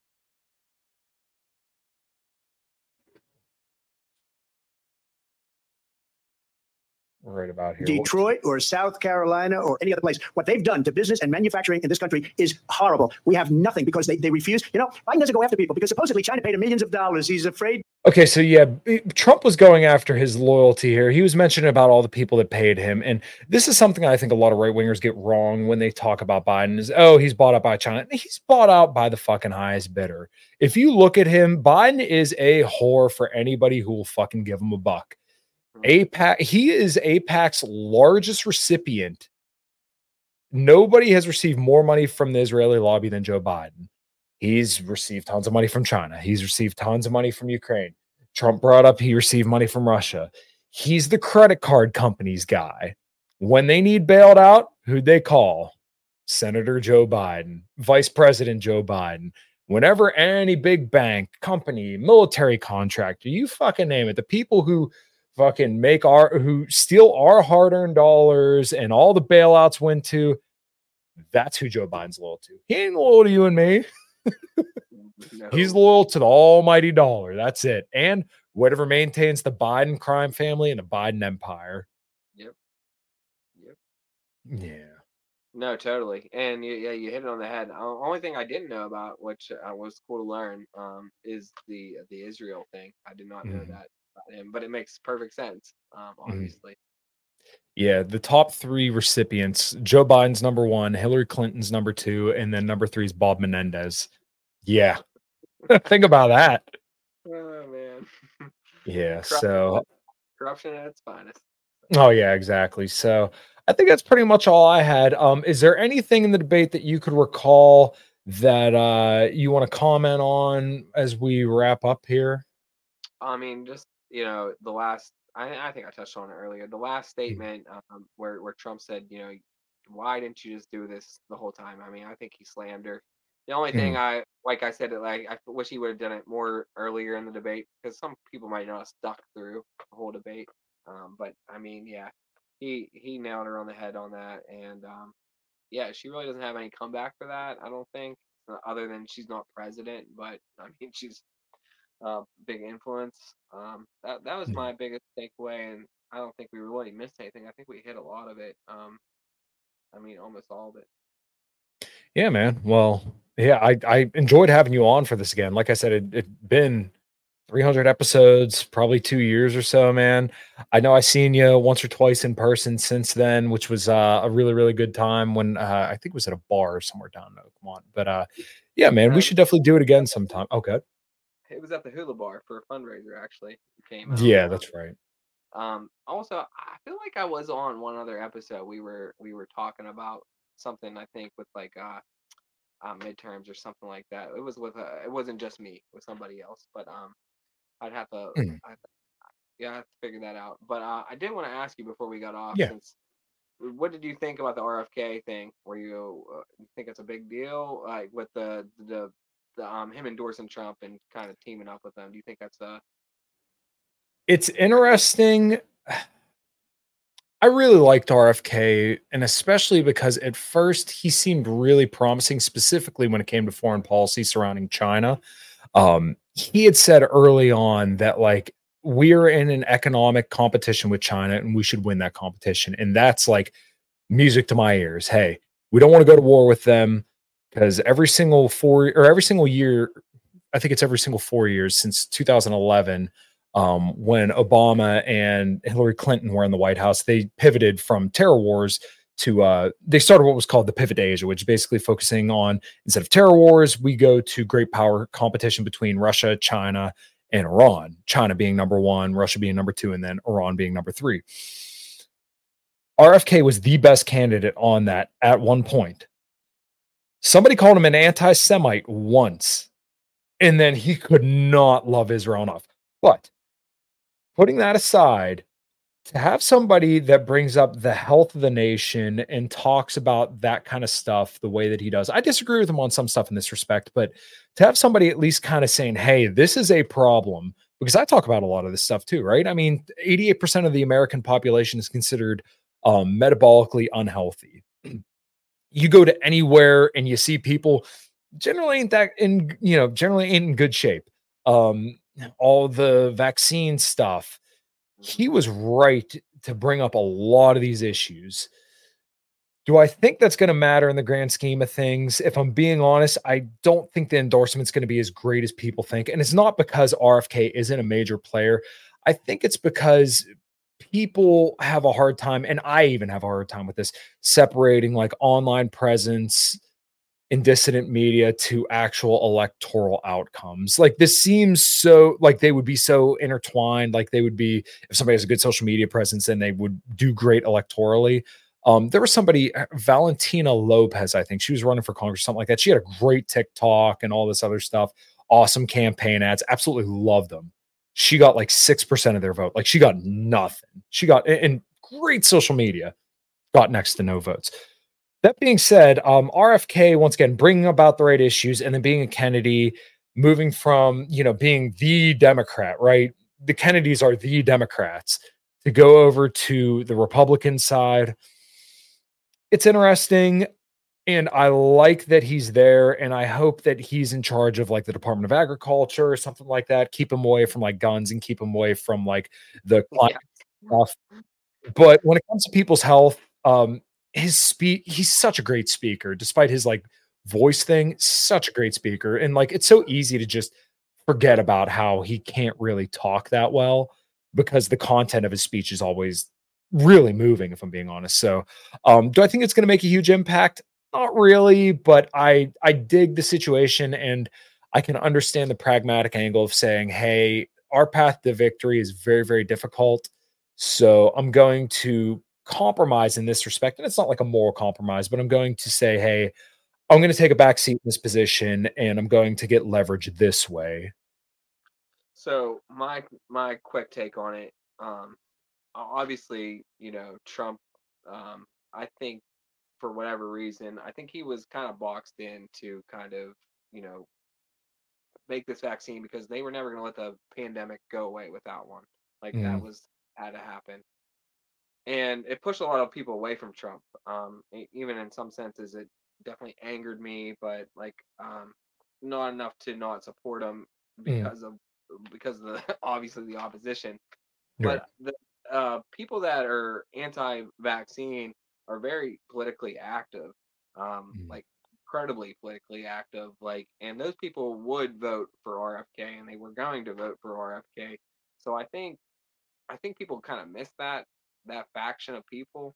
Right about here. Detroit or South Carolina or any other place. What they've done to business and manufacturing in this country is horrible. We have nothing because they refuse. You know, Biden doesn't go after people because supposedly China paid him millions of dollars. He's afraid. Okay, so yeah, Trump was going after his loyalty here. He was mentioning about all the people that paid him. And this is something I think a lot of right-wingers get wrong when they talk about Biden is, oh, he's bought out by China. He's bought out by the fucking highest bidder. If you look at him, Biden is a whore for anybody who will fucking give him a buck. AIPAC, he is AIPAC's largest recipient. Nobody has received more money from the Israeli lobby than Joe Biden. He's received tons of money from China. He's received tons of money from Ukraine. Trump brought up he received money from Russia. He's the credit card company's guy. When they need bailed out, who'd they call? Senator Joe Biden, Vice President Joe Biden. Whenever any big bank, company, military contractor, you fucking name it, the people who fucking who steal our hard-earned dollars and all the bailouts went to, that's who Joe Biden's loyal to. He ain't loyal to you and me. No. He's loyal to the almighty dollar. That's it. And whatever maintains the Biden crime family and the Biden empire. Yep. Yeah. No, totally. And you hit it on the head. Only thing I didn't know about, which was cool to learn, is the Israel thing. I did not know that about him, but it makes perfect sense, obviously. Yeah, the top three recipients, Joe Biden's number one, Hillary Clinton's number two, and then number three is Bob Menendez. Yeah. Think about that. Oh, man. Yeah, corruption at its finest. Oh, yeah, exactly. So I think that's pretty much all I had. Is there anything in the debate that you could recall that you want to comment on as we wrap up here? I mean, just, the last, I think I touched on it earlier. The last statement where Trump said, why didn't you just do this the whole time? I mean, I think he slammed her. The only thing I wish he would have done it more earlier in the debate, because some people might not have stuck through the whole debate. But I mean, yeah, he nailed her on the head on that. And yeah, she really doesn't have any comeback for that, I don't think, other than she's not president. But I mean, she's big influence. That was my biggest takeaway, and I don't think we really missed anything. I think we hit a lot of it. I mean, almost all of it. Yeah, man. Well, yeah, I enjoyed having you on for this again. Like I said, it'd been 300 episodes, probably 2 years or so, man. I know I've seen you once or twice in person since then, which was a really, really good time when I think it was at a bar somewhere down in Oakmont. But yeah, man, we should definitely do it again sometime. Okay. It was at the Hula Bar for a fundraiser, actually. It came out. Yeah, that's right. Also, I feel like I was on one other episode. We were talking about something, I think, with like midterms or something like that. It was with it wasn't just me, with somebody else. But I'd have to I have to figure that out. But I did want to ask you before we got off. Yeah. What did you think about the RFK thing? Were you think it's a big deal, like with the him endorsing Trump and kind of teaming up with them? Do you think that's It's interesting. I really liked RFK, and especially because at first he seemed really promising, specifically when it came to foreign policy surrounding China. He had said early on that, like, we're in an economic competition with China and we should win that competition. And that's like music to my ears. Hey, we don't want to go to war with them, because every single 4 year, I think it's every single 4 years since 2011, when Obama and Hillary Clinton were in the White House, they pivoted from terror wars to they started what was called the Pivot to Asia, which is basically focusing on, instead of terror wars, we go to great power competition between Russia, China, and Iran. China being number one, Russia being number two, and then Iran being number three. RFK was the best candidate on that at one point. Somebody called him an anti-Semite once, and then he could not love Israel enough. But putting that aside, to have somebody that brings up the health of the nation and talks about that kind of stuff the way that he does. I disagree with him on some stuff in this respect, but to have somebody at least kind of saying, hey, this is a problem, because I talk about a lot of this stuff too, right? I mean, 88% of the American population is considered metabolically unhealthy. You go to anywhere and you see people generally ain't in good shape. All the vaccine stuff, he was right to bring up a lot of these issues. Do I think that's going to matter in the grand scheme of things? If I'm being honest, I don't think the endorsement's going to be as great as people think. And it's not because RFK isn't a major player. I think it's because people have a hard time, and I even have a hard time with this, separating like online presence in dissident media to actual electoral outcomes. Like this seems so like they would be so intertwined. Like they would be, if somebody has a good social media presence, then they would do great electorally. There was somebody, Valentina Lopez, I think she was running for Congress, something like that. She had a great TikTok and all this other stuff. Awesome campaign ads. Absolutely loved them. She got like 6% of their vote. Like she got nothing. She got, in great social media, got next to no votes. That being said, RFK, once again, bringing about the right issues, and then being a Kennedy, moving from, being the Democrat, right? The Kennedys are the Democrats, to go over to the Republican side. It's interesting. And I like that he's there. And I hope that he's in charge of like the Department of Agriculture or something like that. Keep him away from like guns and keep him away from like the climate stuff. But when it comes to people's health, he's such a great speaker, despite his like voice thing, such a great speaker. And like, it's so easy to just forget about how he can't really talk that well, because the content of his speech is always really moving, if I'm being honest. So do I think it's going to make a huge impact? Not really, but I dig the situation, and I can understand the pragmatic angle of saying, hey, our path to victory is very, very difficult. So I'm going to compromise in this respect. And it's not like a moral compromise, but I'm going to say, hey, I'm going to take a back seat in this position, and I'm going to get leverage this way. So my quick take on it, obviously, Trump, I think for whatever reason, I think he was kind of boxed in to kind of, make this vaccine, because they were never going to let the pandemic go away without one. Like that had to happen. And it pushed a lot of people away from Trump. Even in some senses, it definitely angered me, but like not enough to not support him because of the obviously the opposition. Right. But the people that are anti-vaccine are very politically active, like incredibly politically active. Like, and those people would vote for RFK, and they were going to vote for RFK. So I think people kind of miss that faction of people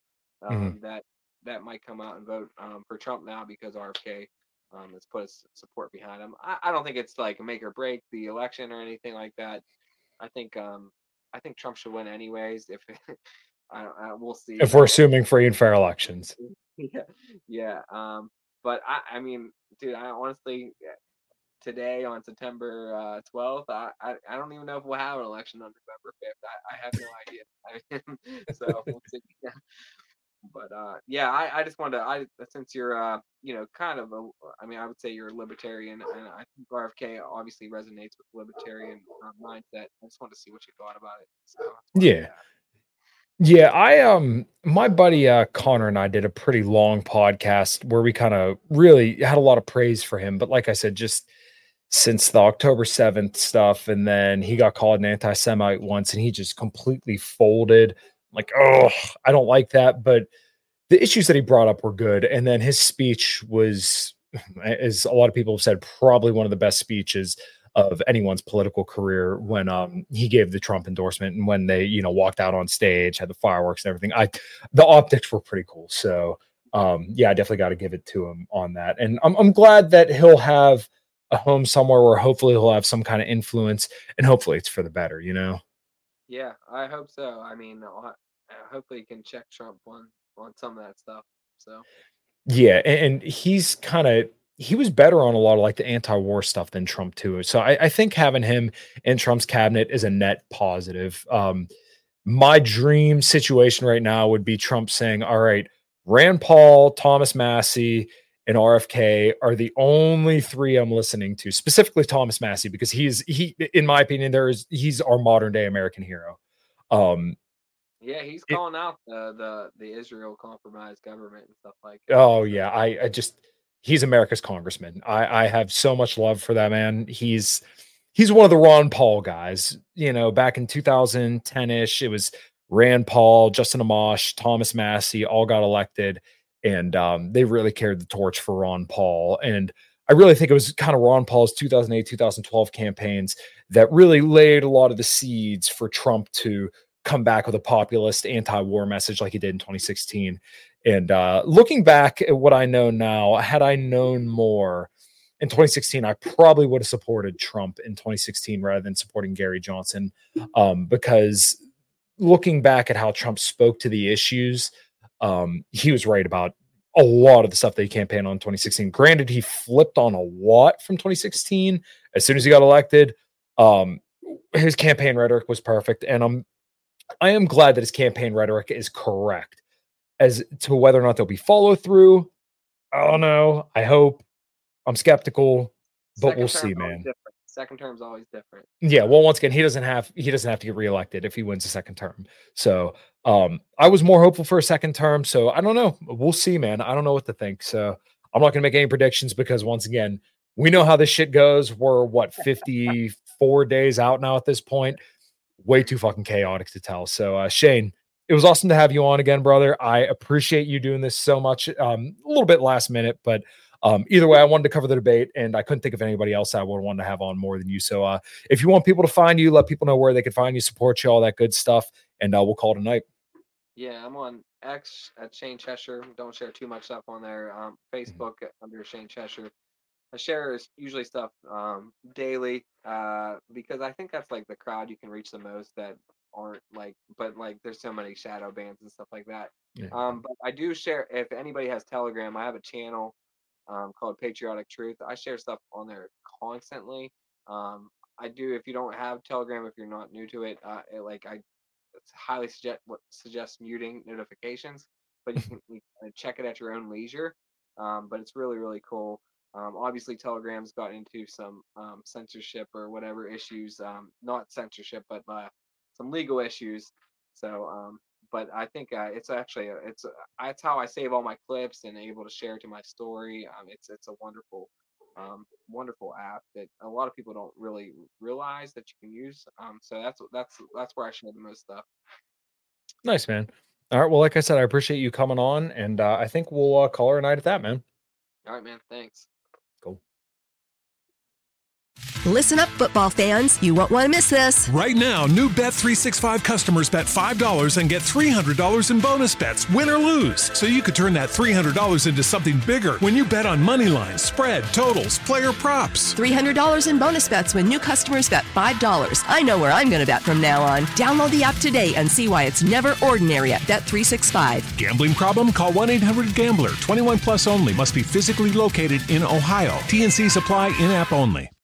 that might come out and vote for Trump now, because RFK has put his support behind him. I don't think it's like make or break the election or anything like that. I think Trump should win anyways. If we'll see. If we're assuming free and fair elections. Yeah. But I mean, dude, I honestly, today on September 12th, I don't even know if we'll have an election on November 5th. I have no idea. So we'll see. But yeah, I just wanted to, since you're kind of I would say you're a libertarian, and I think RFK obviously resonates with libertarian mindset. I just wanted to see what you thought about it. So yeah, I my buddy Connor and I did a pretty long podcast where we kind of really had a lot of praise for him. But like I said, just since the October 7th stuff, and then he got called an anti-Semite once, and he just completely folded. Like, oh, I don't like that. But the issues that he brought up were good. And then his speech was, as a lot of people have said, probably one of the best speeches of anyone's political career, when he gave the Trump endorsement, and when they, walked out on stage, had the fireworks and everything. The optics were pretty cool. So yeah, I definitely got to give it to him on that. And I'm glad that he'll have a home somewhere where hopefully he'll have some kind of influence, and hopefully it's for the better, Yeah, I hope so. I mean, hopefully you can check Trump on some of that stuff. So yeah, and he was better on a lot of like the anti-war stuff than Trump too. So I think having him in Trump's cabinet is a net positive. my dream situation right now would be Trump saying, all right, Rand Paul, Thomas Massie, and RFK are the only three I'm listening to, specifically Thomas Massie, because he, in my opinion, he's our modern day American hero. Yeah, he's calling out the Israel compromised government and stuff like that. Oh yeah, he's America's congressman. I have so much love for that man. He's one of the Ron Paul guys. You know, back in 2010-ish, it was Rand Paul, Justin Amash, Thomas Massie all got elected, and they really carried the torch for Ron Paul. And I really think it was kind of Ron Paul's 2008, 2012 campaigns that really laid a lot of the seeds for Trump to come back with a populist anti-war message like he did in 2016. And looking back at what I know now, had I known more in 2016, I probably would have supported Trump in 2016 rather than supporting Gary Johnson, because looking back at how Trump spoke to the issues, he was right about a lot of the stuff that he campaigned on in 2016. Granted, he flipped on a lot from 2016 as soon as he got elected. His campaign rhetoric was perfect, and I am glad that his campaign rhetoric is correct. As to whether or not there'll be follow through, I don't know. I hope. I'm skeptical, but we'll see, man. Second term's always different. Yeah, well, once again, he doesn't have to get reelected if he wins a second term. So I was more hopeful for a second term. So I don't know. We'll see, man. I don't know what to think. So I'm not going to make any predictions because, once again, we know how this shit goes. We're 54 days out now at this point. Way too fucking chaotic to tell. So Shane, it was awesome to have you on again, brother. I appreciate you doing this so much. A little bit last minute, but either way, I wanted to cover the debate, and I couldn't think of anybody else I would want to have on more than you. So if you want people to find you, let people know where they can find you, support you, all that good stuff, and we'll call it a night. Yeah, I'm on X at Shane Cheshire. Don't share too much stuff on there. Facebook under Shane Cheshire. I share usually stuff daily because I think that's like the crowd you can reach the most that aren't like, but like there's so many shadow bans and stuff like that. Yeah. But I do share, if anybody has Telegram, I have a channel called Patriotic Truth. I share stuff on there constantly. I do, if you don't have Telegram, if you're not new to it, I highly suggest muting notifications, but you can check it at your own leisure. But it's really, really cool. Obviously, Telegram's got into some censorship or whatever issues, not censorship, but some legal issues. So, but I think it's actually that's how I save all my clips and able to share to my story. It's a wonderful, wonderful app that a lot of people don't really realize that you can use. So that's where I share the most stuff. Nice, man. All right. Well, like I said, I appreciate you coming on, and I think we'll call her a night at that, man. All right, man. Thanks. Cool. Listen up, football fans. You won't want to miss this. Right now, new Bet365 customers bet $5 and get $300 in bonus bets, win or lose. So you could turn that $300 into something bigger when you bet on money lines, spread, totals, player props. $300 in bonus bets when new customers bet $5. I know where I'm going to bet from now on. Download the app today and see why it's never ordinary at Bet365. Gambling problem? Call 1-800-GAMBLER. 21 plus only. Must be physically located in Ohio. T&Cs apply. In-app only.